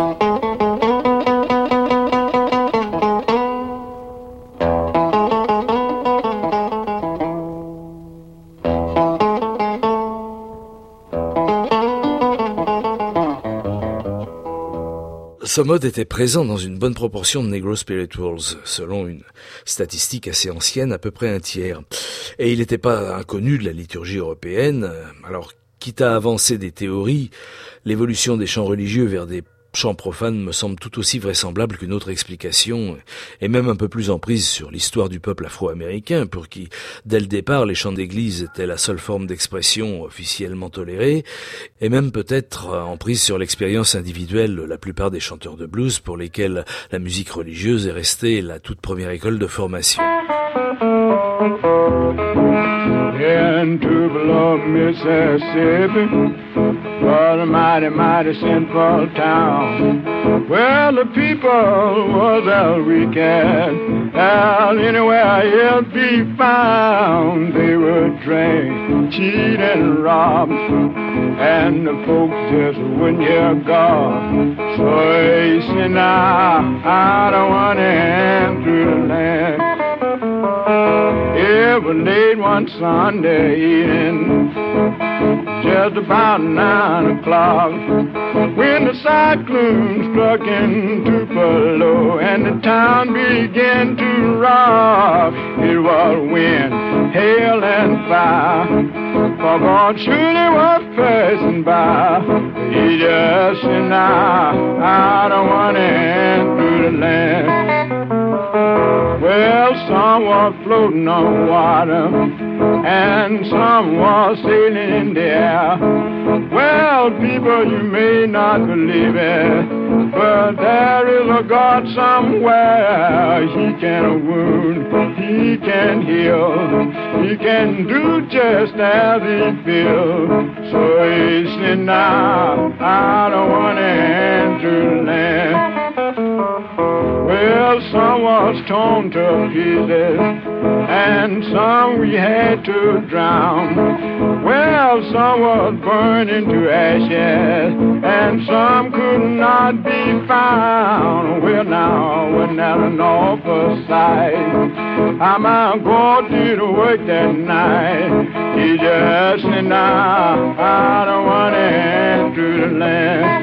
Ce mode était présent dans une bonne proportion de Negro Spirituals, selon une statistique assez ancienne, à peu près un tiers. Et il n'était pas inconnu de la liturgie européenne. Alors, quitte à avancer des théories, l'évolution des chants religieux vers des chants profanes me semble tout aussi vraisemblable qu'une autre explication, et même un peu plus en prise sur l'histoire du peuple afro-américain, pour qui, dès le départ, les chants d'église étaient la seule forme d'expression officiellement tolérée, et même peut-être en prise sur l'expérience individuelle de la plupart des chanteurs de blues pour lesquels la musique religieuse est restée la toute première école de formation. In Tupelo, Mississippi, was a mighty, mighty sinful town. Well, the people was as wicked as anywhere else be found. They would drink, cheat, and rob, and the folks just wouldn't hear God. So he said, now, I don't want to enter through the land. It was late one Sunday evening, just about nine o'clock, when the cyclone struck in Tupelo and the town began to rock. It was wind, hail, and fire, for God surely was passing by. He just said, now, I don't want to enter through the land. Well, some was floating on water, and some was sailing in the air. Well, people, you may not believe it, but there is a God somewhere. He can wound, He can heal, He can do just as He feels. So he said, now, I don't want to enter the land. Well, some was torn to pieces, and some we had to drown. Well, some was burned into ashes, and some could not be found. Well, now, wasn't that an awful sight? How my God did work that night. He just said, now, I don't want to enter the land.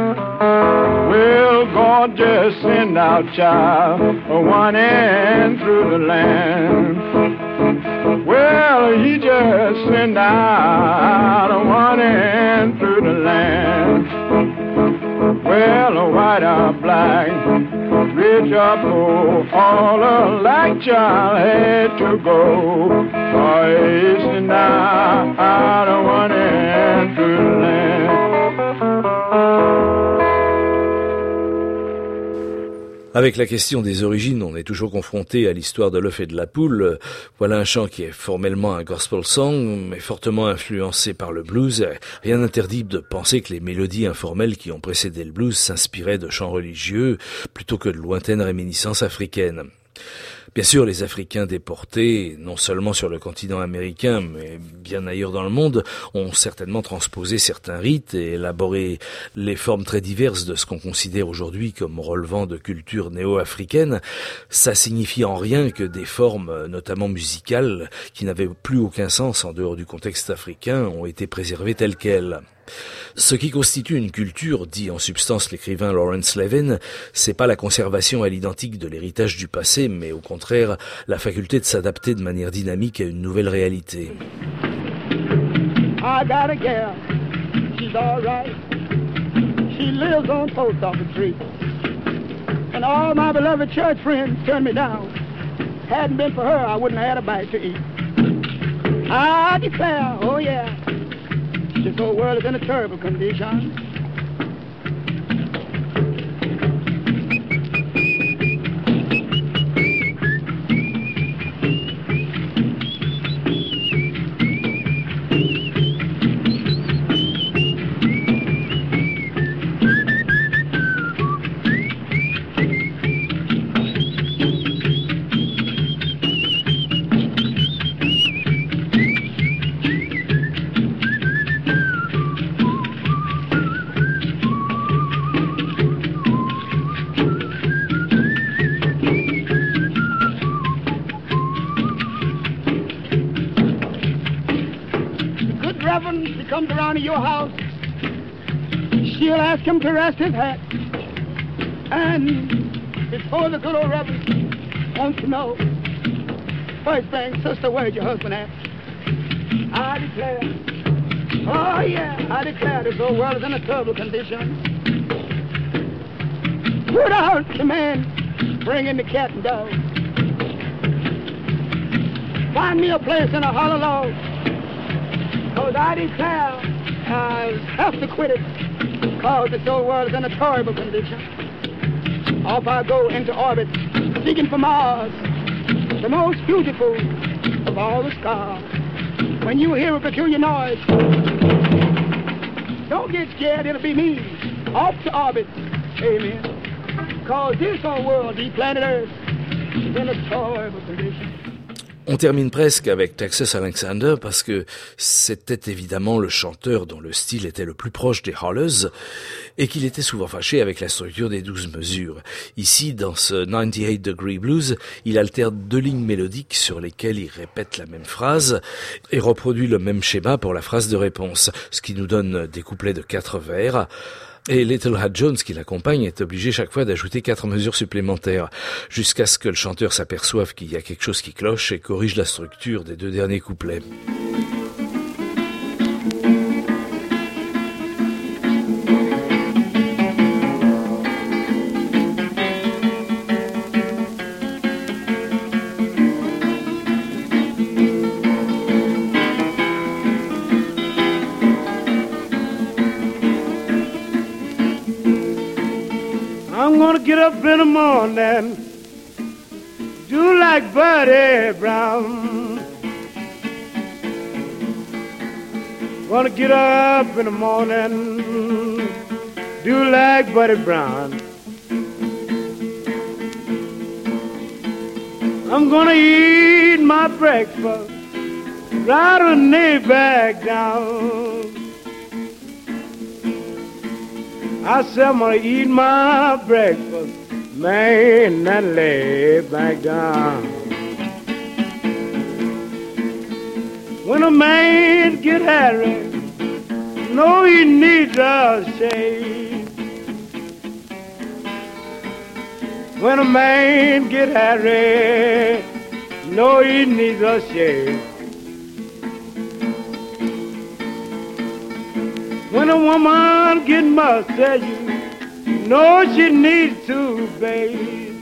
Well, God just sent out child, one end through the land. Well, He just sent out one end through the land. Well, a white or black, rich or poor, all alike child had to go. For He sent out one end through the land. Avec la question des origines, on est toujours confronté à l'histoire de l'œuf et de la poule. Voilà un chant qui est formellement un gospel song, mais fortement influencé par le blues. Rien n'interdit de penser que les mélodies informelles qui ont précédé le blues s'inspiraient de chants religieux, plutôt que de lointaines réminiscences africaines. Bien sûr, les Africains déportés, non seulement sur le continent américain, mais bien ailleurs dans le monde, ont certainement transposé certains rites et élaboré les formes très diverses de ce qu'on considère aujourd'hui comme relevant de culture néo-africaine. Ça signifie en rien que des formes, notamment musicales, qui n'avaient plus aucun sens en dehors du contexte africain, ont été préservées telles quelles. Ce qui constitue une culture, dit en substance l'écrivain Lawrence Levin, c'est pas la conservation à l'identique de l'héritage du passé, mais au contraire la faculté de s'adapter de manière dynamique à une nouvelle réalité. I got a gal, she's all right. She lives on Post Office Street. And all my beloved church friends turned me down. Hadn't been for her, I wouldn't have had a bite to eat. I declare, oh yeah, this whole world is in a terrible condition. Comes around to your house, she'll ask him to rest his hat. And before the good old Reverend wants to know, first thing, sister, where's your husband at? I declare, oh yeah, I declare this whole world is in a terrible condition. Put out the man, bring in the cat and dog. Find me a place in a hollow log. Cause I declare I have to quit it, cause this old world is in a terrible condition. Off I go into orbit, seeking for Mars, the most beautiful of all the stars. When you hear a peculiar noise, don't get scared, it'll be me, off to orbit, amen. Cause this old world, the planet Earth, is in a terrible condition. On termine presque avec Texas Alexander parce que c'était évidemment le chanteur dont le style était le plus proche des Hollers et qu'il était souvent fâché avec la structure des douze mesures. Ici, dans ce ninety-eight Degree Blues, il alterne deux lignes mélodiques sur lesquelles il répète la même phrase et reproduit le même schéma pour la phrase de réponse, ce qui nous donne des couplets de quatre vers. Et Little Hat Jones, qui l'accompagne, est obligé chaque fois d'ajouter quatre mesures supplémentaires, jusqu'à ce que le chanteur s'aperçoive qu'il y a quelque chose qui cloche et corrige la structure des deux derniers couplets. I'm gonna get up in the morning, do like Buddy Brown. Gonna get up in the morning, do like Buddy Brown. I'm gonna eat my breakfast, right on the back down. I said I'm gonna eat my breakfast, man, and lay back down. When a man get hairy, know he needs a shave. When a man get hairy, know he needs a shave. When a woman get musty, you know she needs to bathe.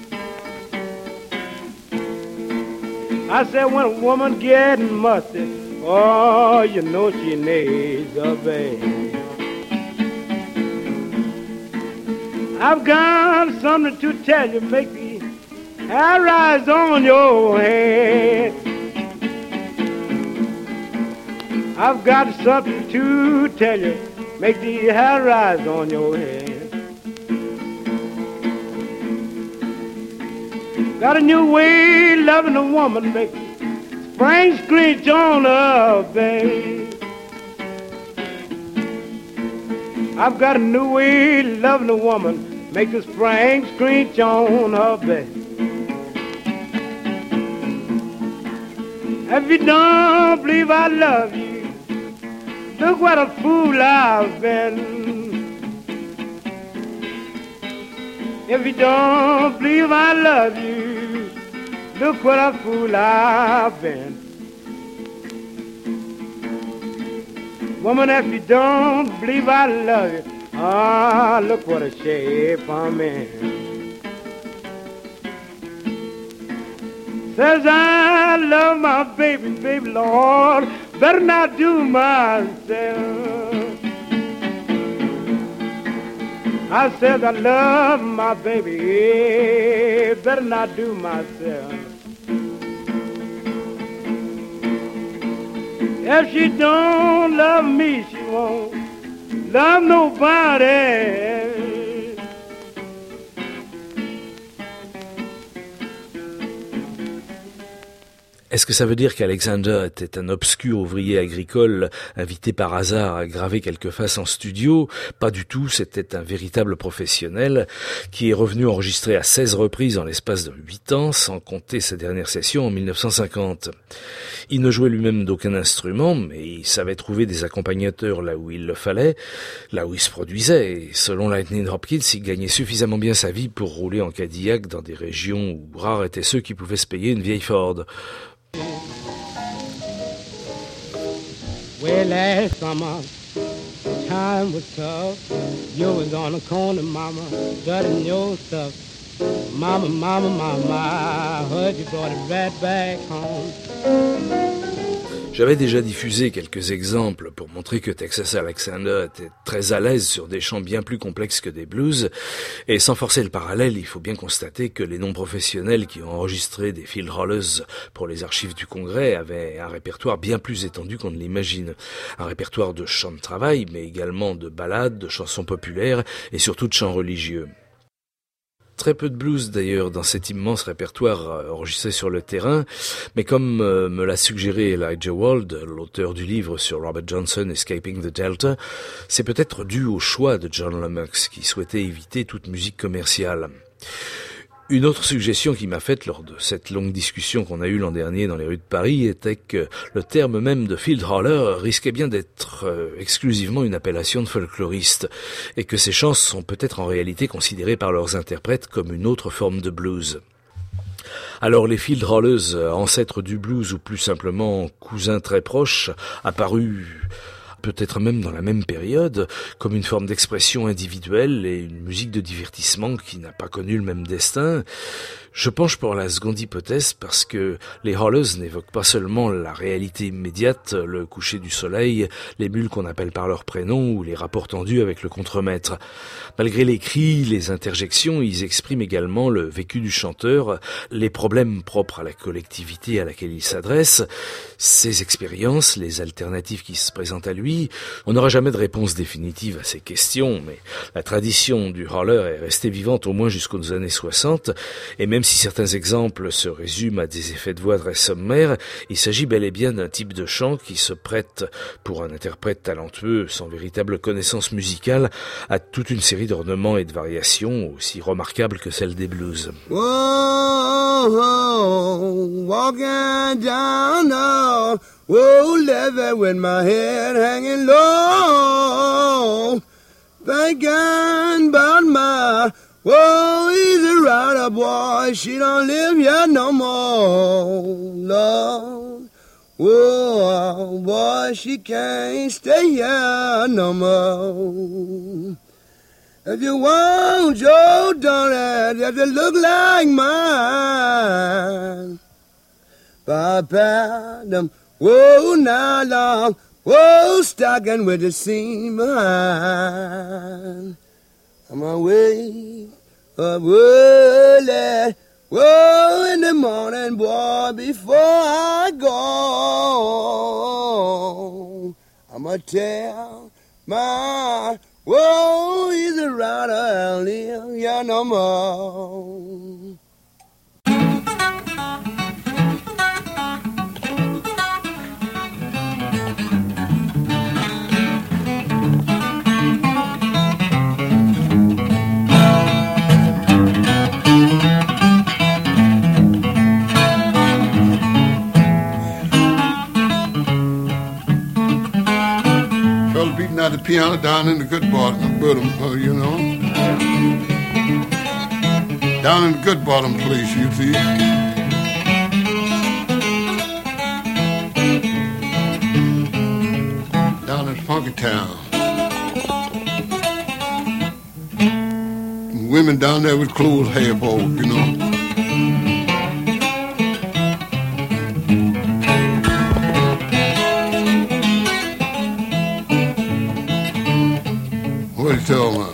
I said when a woman get musty, oh, you know she needs a bathe. I've got something to tell you, make the hair rise on your head. I've got something to tell you, make the hair rise on your head. Got a new way loving a woman, baby. Spring screech on her, baby. I've got a new way loving a woman, make the spring screech on her, baby. If you don't believe I love you, look what a fool I've been. If you don't believe I love you, look what a fool I've been. Woman, if you don't believe I love you, ah, look what a shape I'm in. Says I love my baby, baby, Lord, better not do myself. I said I love my baby, better not do myself. If she don't love me, she won't love nobody. Est-ce que ça veut dire qu'Alexander était un obscur ouvrier agricole invité par hasard à graver quelques faces en studio? Pas du tout, c'était un véritable professionnel qui est revenu enregistrer à seize reprises en l'espace de huit ans, sans compter sa dernière session en mille neuf cent cinquante. Il ne jouait lui-même d'aucun instrument, mais il savait trouver des accompagnateurs là où il le fallait, là où il se produisait, et selon Lightning Hopkins, il gagnait suffisamment bien sa vie pour rouler en Cadillac dans des régions où rares étaient ceux qui pouvaient se payer une vieille Ford. Well, last summer, time was tough. You was on the corner, mama, studying your stuff. Mama, mama, mama, I heard you brought it right back home. J'avais déjà diffusé quelques exemples pour montrer que Texas Alexander était très à l'aise sur des chants bien plus complexes que des blues, et sans forcer le parallèle, il faut bien constater que les non-professionnels qui ont enregistré des field rollers pour les archives du Congrès avaient un répertoire bien plus étendu qu'on ne l'imagine. Un répertoire de chants de travail, mais également de ballades, de chansons populaires et surtout de chants religieux. Très peu de blues d'ailleurs dans cet immense répertoire enregistré sur le terrain, mais comme euh, me l'a suggéré Elijah Wald, l'auteur du livre sur Robert Johnson, Escaping the Delta, c'est peut-être dû au choix de John Lomax qui souhaitait éviter toute musique commerciale. Une autre suggestion qui m'a faite lors de cette longue discussion qu'on a eue l'an dernier dans les rues de Paris était que le terme même de field roller risquait bien d'être euh, exclusivement une appellation de folkloriste et que ces chants sont peut-être en réalité considérés par leurs interprètes comme une autre forme de blues. Alors les field rollers, ancêtres du blues ou plus simplement cousins très proches, apparus peut-être même dans la même période, comme une forme d'expression individuelle et une musique de divertissement qui n'a pas connu le même destin. Je penche pour la seconde hypothèse parce que les Hollers n'évoquent pas seulement la réalité immédiate, le coucher du soleil, les mules qu'on appelle par leur prénom ou les rapports tendus avec le contremaître. Malgré les cris, les interjections, ils expriment également le vécu du chanteur, les problèmes propres à la collectivité à laquelle il s'adresse, ses expériences, les alternatives qui se présentent à lui. On n'aura jamais de réponse définitive à ces questions, mais la tradition du holler est restée vivante au moins jusqu'aux années soixante, et même si certains exemples se résument à des effets de voix très sommaires, il s'agit bel et bien d'un type de chant qui se prête, pour un interprète talentueux sans véritable connaissance musicale, à toute une série d'ornements et de variations aussi remarquables que celles des blues. Whoa, whoa, walking down the whoa, levee with my head hanging low, thinking about my whoa, easy rider, boy, she don't live here no more, Lord. Whoa, boy, she can't stay here no more. If you want your daughter, does it look like mine? Papa, them, whoa, now long, whoa, stocking with the seam behind. I'm away, up early, whoa, in the morning, boy, before I go, I'ma tell my, whoa, he's a rider, I'll live here no more. The piano down in the good bottom, bottom uh, you know. Down in the good bottom place, you see. Down in Funky Town. And women down there with closed hair bows, you know. What do you tell me?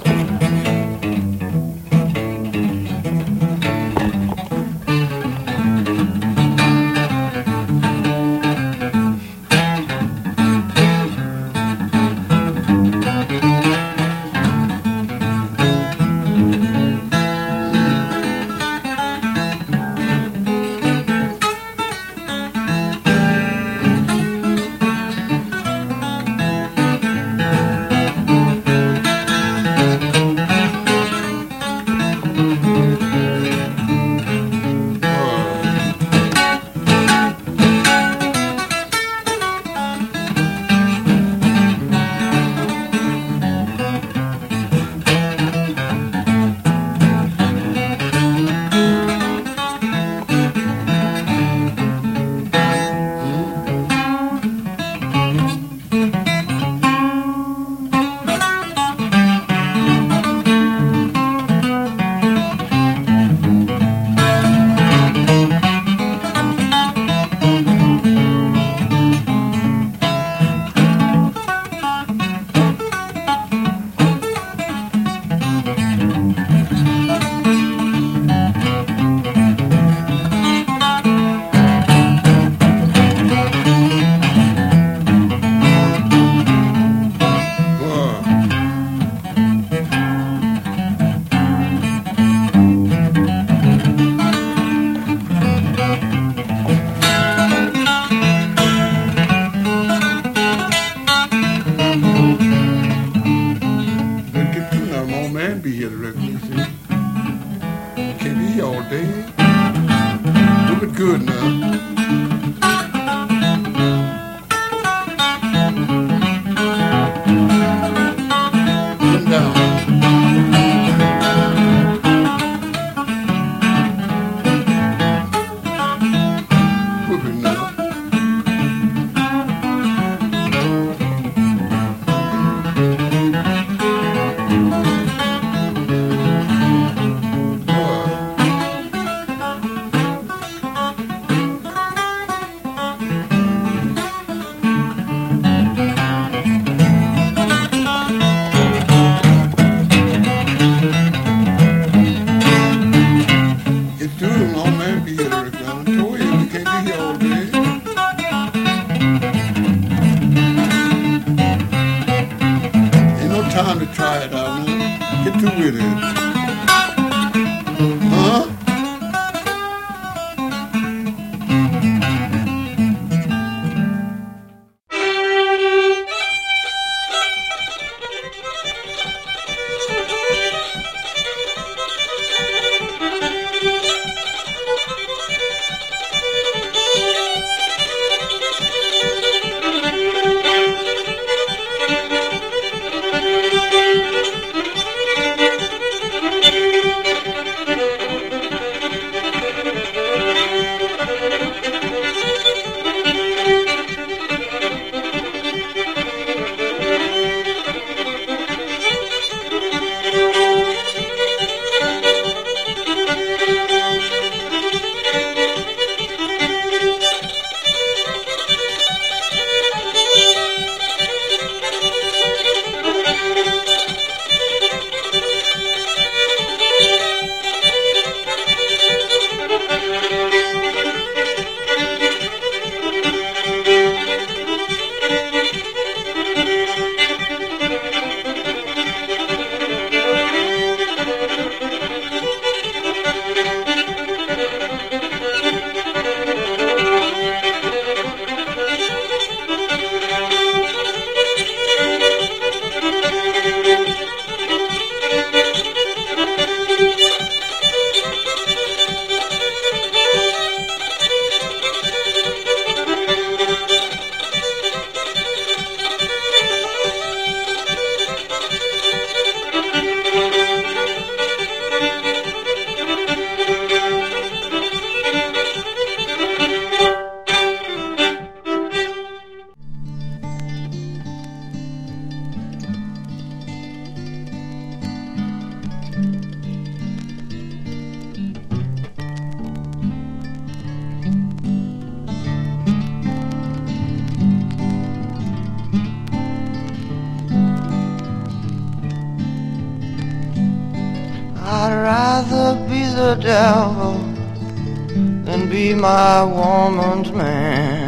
the devil than be my woman's man.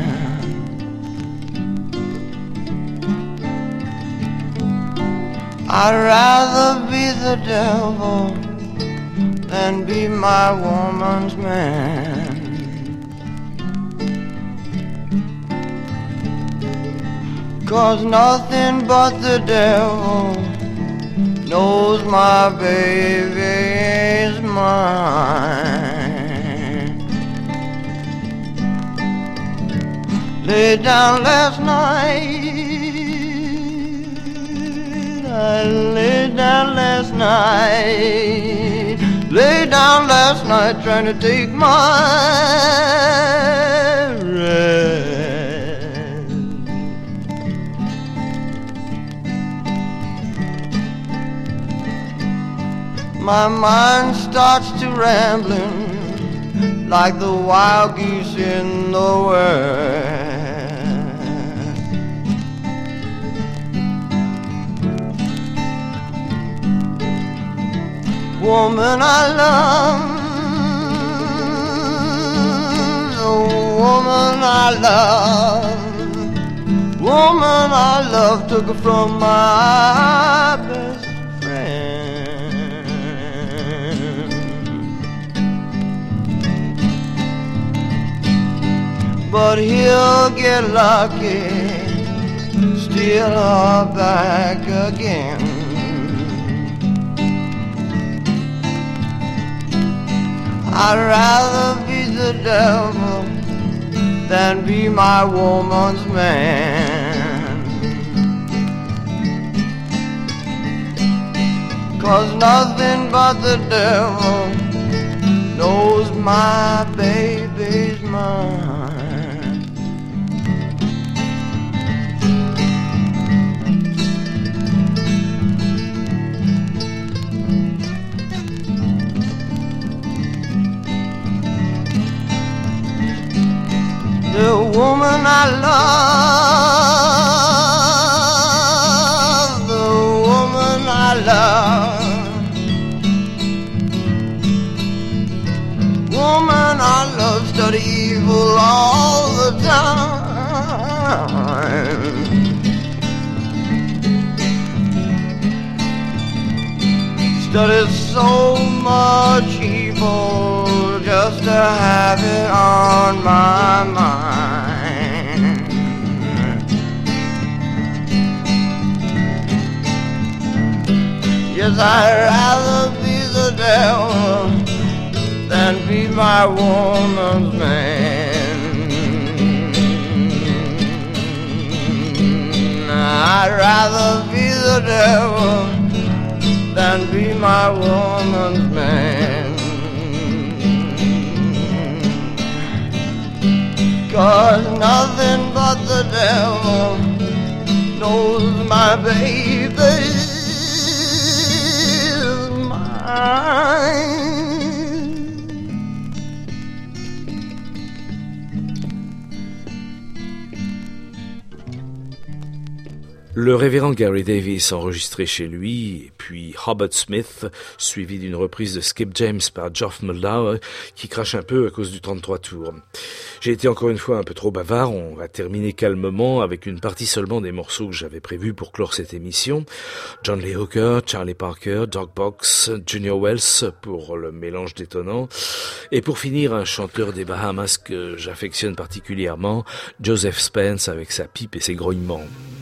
I'd rather be the devil than be my woman's man. Cause nothing but the devil knows my baby's mine. Lay down last night, I lay down last night, lay down last night trying to take my rest. My mind starts to rambling like the wild geese in the west. Woman I love, the woman I love, woman I love took her from my best friend. But he'll get lucky, steal her back again. I'd rather be the devil than be my woman's man. Cause nothing but the devil knows my baby's mind. The woman I love, the woman I love, woman I love study evil all the time. Study so much evil just to have it on my mind. Yes, I'd rather be the devil than be my woman's man. I'd rather be the devil than be my woman's man. Cause nothing but the devil knows my baby's mine. Le révérend Gary Davis enregistré chez lui, et puis Robert Smith, suivi d'une reprise de Skip James par Geoff Muldaur, qui crache un peu à cause du trente-trois tours. J'ai été encore une fois un peu trop bavard, on va terminer calmement avec une partie seulement des morceaux que j'avais prévus pour clore cette émission. John Lee Hooker, Charlie Parker, Doug Box, Junior Wells pour le mélange détonnant. Et pour finir, un chanteur des Bahamas que j'affectionne particulièrement, Joseph Spence avec sa pipe et ses grognements.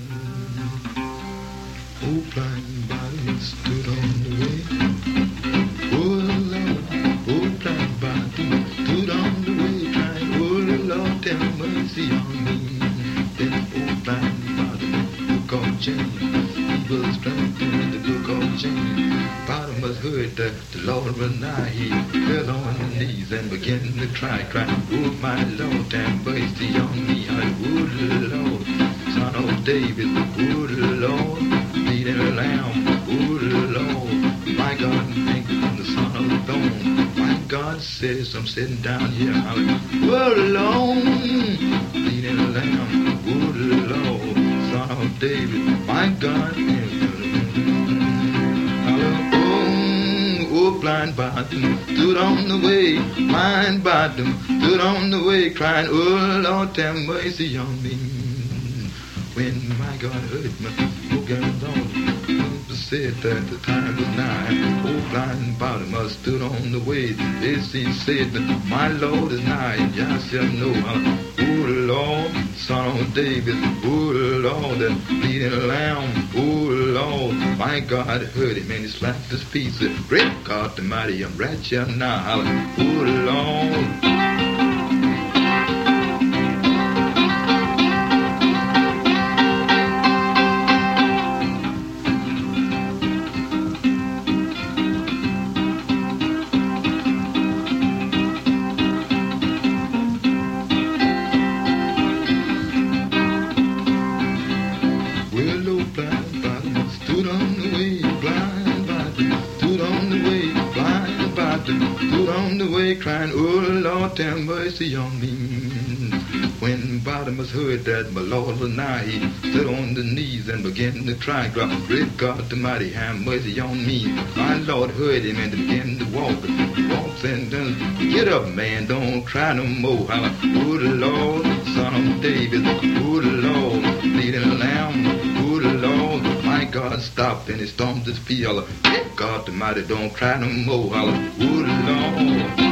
Oh, blind body stood on the way. Oh, Lord, oh, blind body stood on the way, crying, oh, Lord, have mercy on me. Then, oh, blind body, book of Jane, he was blind in the book of Jane. Bottomus heard that the Lord was nigh, he fell on his knees and began to cry, crying, oh, my Lord, have mercy on me. Oh, Lord, Son of David, oh, Lord, lead in a lamb, oh Lord, my God, thank you from the son of the dawn. My God says I'm sitting down here hollering, oh Lord, lead in a lamb, oh Lord, son of David, my God, thank you. Oh, Oh, blind bottom, stood on the way. Blind bottom, stood on the way, crying, oh, Lord, have mercy on me. When my God heard me, oh, God, Lord, said that the time was nigh. Oh, blind bottom, I stood on the way. They said, my Lord is nigh, and I shall know. Oh, Lord, Son of David. Oh, Lord, that bleeding lamb. Oh, Lord, my God heard him, and he slapped his feet. Said, great God Almighty, I'm right here now. Oh, Lord. Crying, oh Lord, have mercy on me. When Bartimaeus heard that my Lord was nigh, he stood on the knees and began to cry, great God Almighty, have mercy on me. My Lord heard him and began to walk. He walks and does, get up, man, don't cry no more. Oh Lord, Son of David. Oh Lord, bleeding lamb. Oh Lord, my God stopped and he stomped his feet. Great God Almighty, don't cry no more. Oh Lord.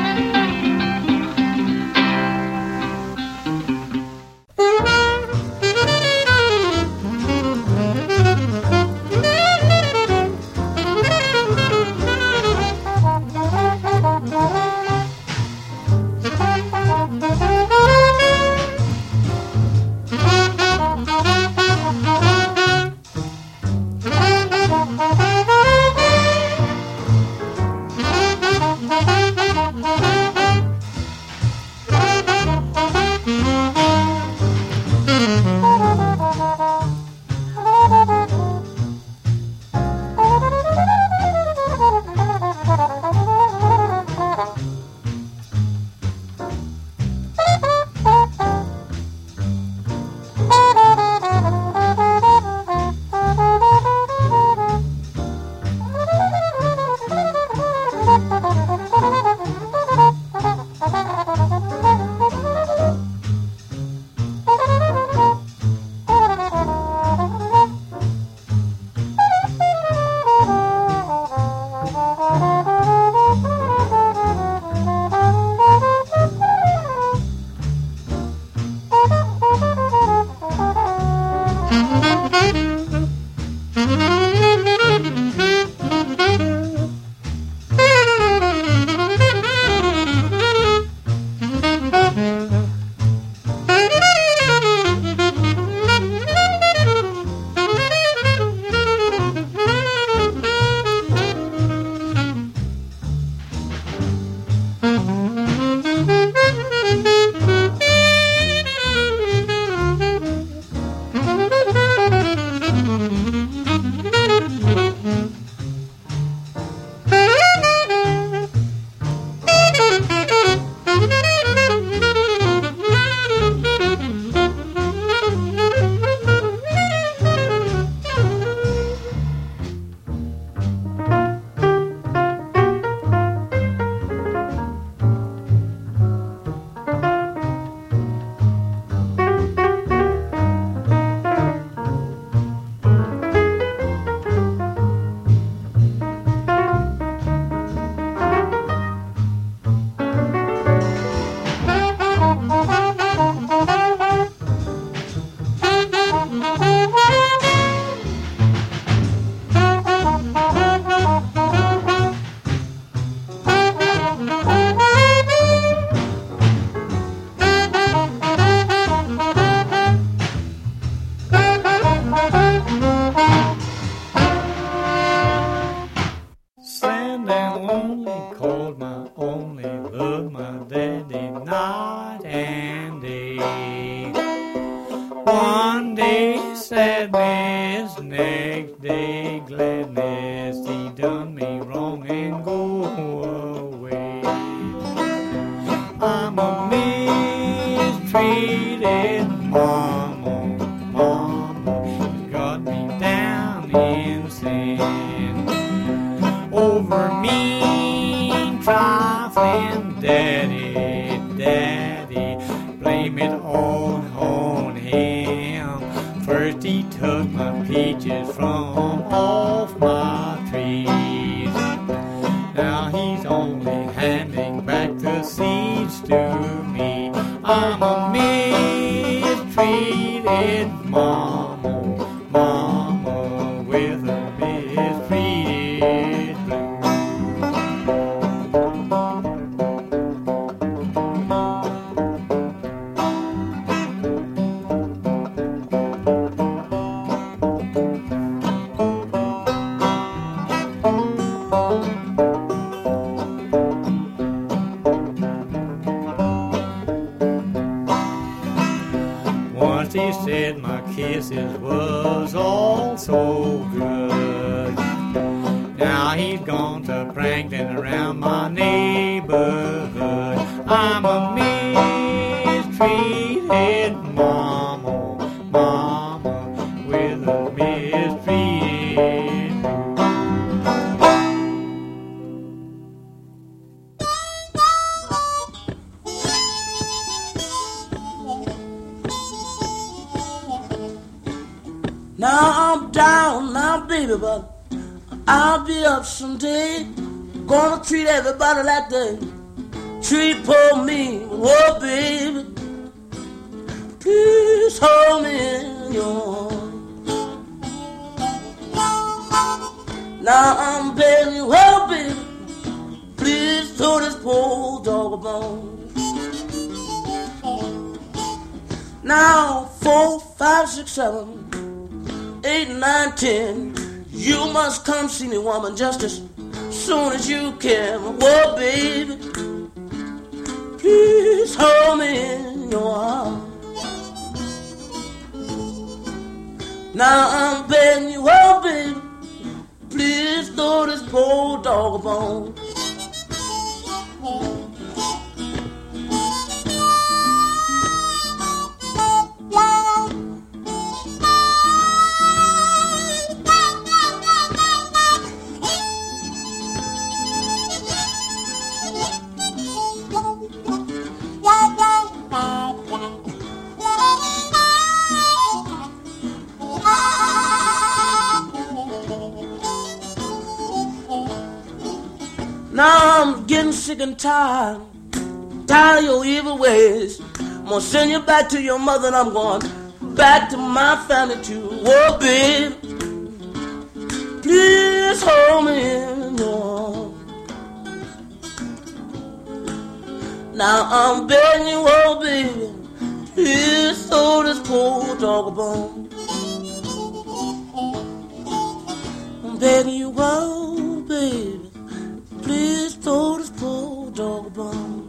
Over me him, Daddy, Daddy, blame it all on him. First he took my peaches from off my trees. Now he's only handing back the seeds to me. I'm a mistreated mama, mama with a mistreated blue. Once he said my kisses was all so good. Now he's gone to prankling around my neighborhood. I'm a mistreated mama, mama with a mistreated Now I'm down now, baby, but I'll be up someday. Gonna treat everybody like they treat poor me. Oh, baby, please hold me in your arms. Now I'm begging you, oh, baby, please throw this poor dog a bone. Now, four, five, six, seven, eight, nine, ten, you must come see me, woman, just as soon as you can. Whoa, baby, please hold me in your arms. Now I'm begging you, oh, baby, please throw this poor dog a bone. Now I'm getting sick and tired, tired of your evil ways. I'm gonna send you back to your mother and I'm going back to my family too. Oh, baby, please hold me in your arms. Now I'm begging you, oh, baby, please throw this poor dog a bone. I'm begging you, oh, baby, please throw this poor dog a bone.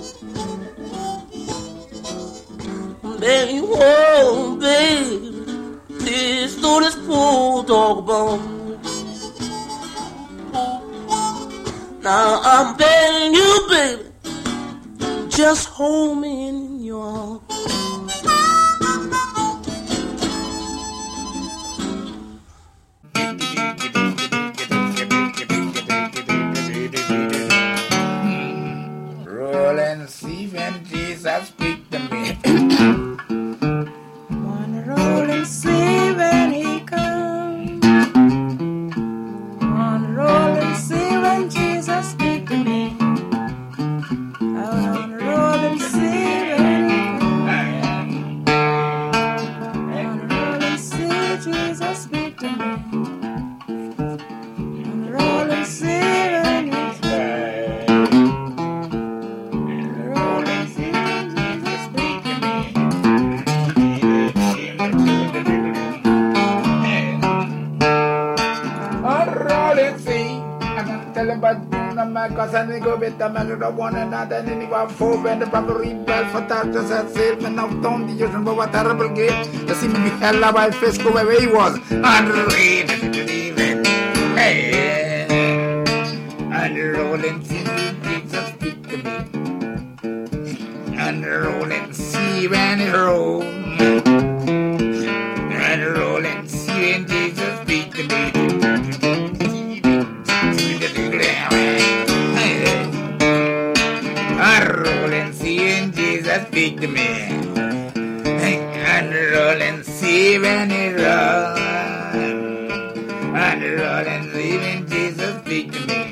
I'm begging you, oh, baby, please throw this poor dog a bone. Now I'm begging you, baby, just hold me in your arms. Roll and see when Jesus speak to me. Wanna roll and see when he comes. Wanna roll and see when Jesus speak to me. I wanna roll and see when he comes. Wanna roll and see Jesus speak to me. Wanna roll and see when he comes. But my cousin go with the matter of one another, and anyone four and the proper rebel for that just as safe and out on the ocean, but what terrible game. The seemed to be hell of a fish go where he was. Unread even. Hey, and rolling see Jesus speak to me. And rolling see when he roll. And rolling see when Jesus speak to me. I'm rolling, seeing Jesus speak to me. I'm rolling, see when he rolls. I'm rolling, leaving Jesus speak to me.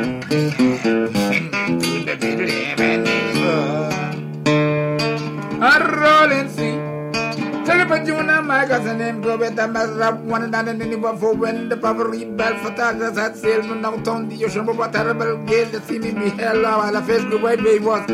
I'm rolling, see. Tell about you and my cousin and go with the master of one another and anywhere for when the poverty bell for taxes had sailed out on the ocean. But terrible gale to see me be hell while the face the white way was.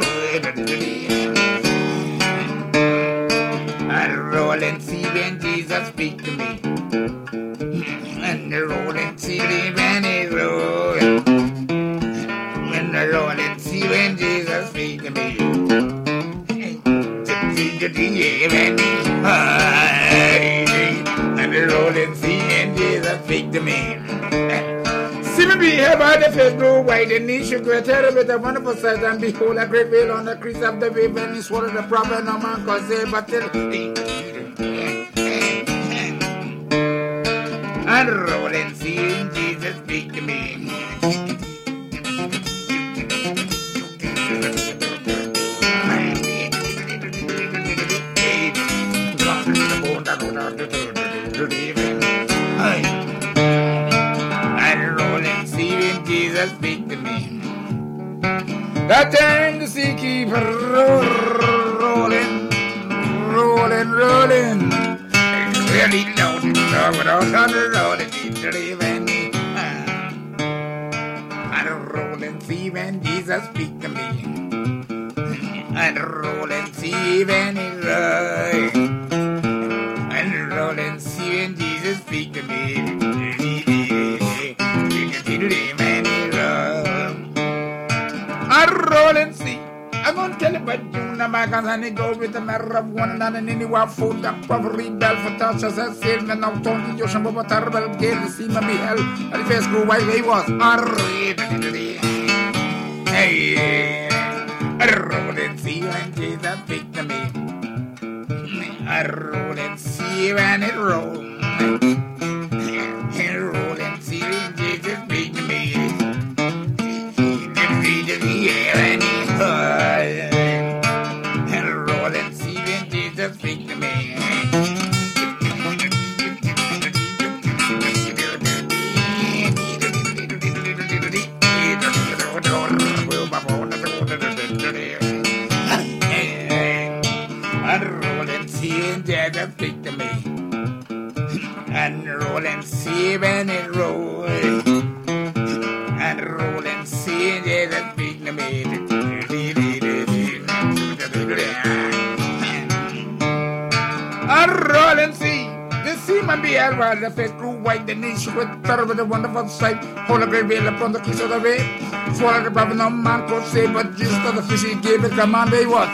I'm rolling, see when Jesus speak to me. And the rolling, see when he rolls. And the rolling, see when Jesus speak to me. And the rolling sea and Jesus speak to me. See me be here by the face grow white and knee should go terrible with a wonderful sight and behold a great whale on the crease of the wave and he swallowed the proper no man cause say but tell and rolling sea and Jesus speak to me. And rolling, seeing Jesus speak to me. That time the sea keep rolling, rolling, rolling. Really loaded, without on the road, it's leaving me. And rolling, see when Jesus speak to me. And rolling, see when he rolls. And rolling, see when Jesus speak to me. And rolling, see. I'm gonna tell you about you now, my guns, and it goes with the matter of one another, and anywhere food, the poverty bell for touches, I said, and out on the ocean, but terrible gale, the sea may be hell, and the face grew while he was. Hey, I roll and see when Jesus speak to me. I roll and see when it rolls. I roll and see when Jesus speak to me. And roll and see when Jesus speak to me. And roll and see when Jesus speak to me. And roll and see when it rolls. And roll and see when Jesus speak to me. And roll and see. The sea might be held while the face grew white, the nation with terrible, the wonderful sight. Hold a great whale upon the crease of the wave. Swallow the prophet, no man could say, but just as the fish he gave it command, they was.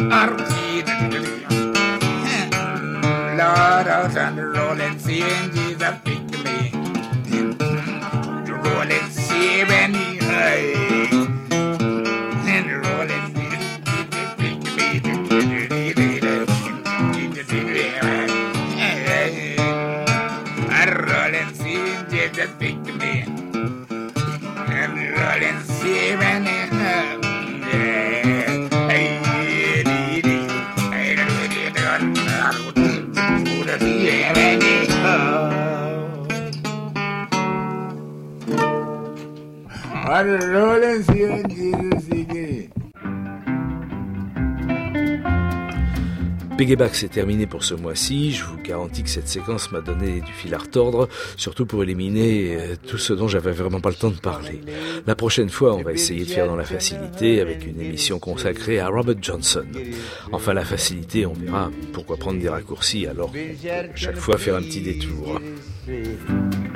Lord out and roll and see when Jesus speak to me. Roll and see when he high. And roll and see when Jesus speak to me. And roll and see when Jesus speak to me. And roll and see when he high. Peggy Back, c'est terminé pour ce mois-ci. Je vous garantis que cette séquence m'a donné du fil à retordre, surtout pour éliminer euh, tout ce dont j'avais vraiment pas le temps de parler. La prochaine fois, on va essayer de faire dans la facilité avec une émission consacrée à Robert Johnson. Enfin, la facilité, on verra. Pourquoi prendre des raccourcis alors chaque fois faire un petit détour.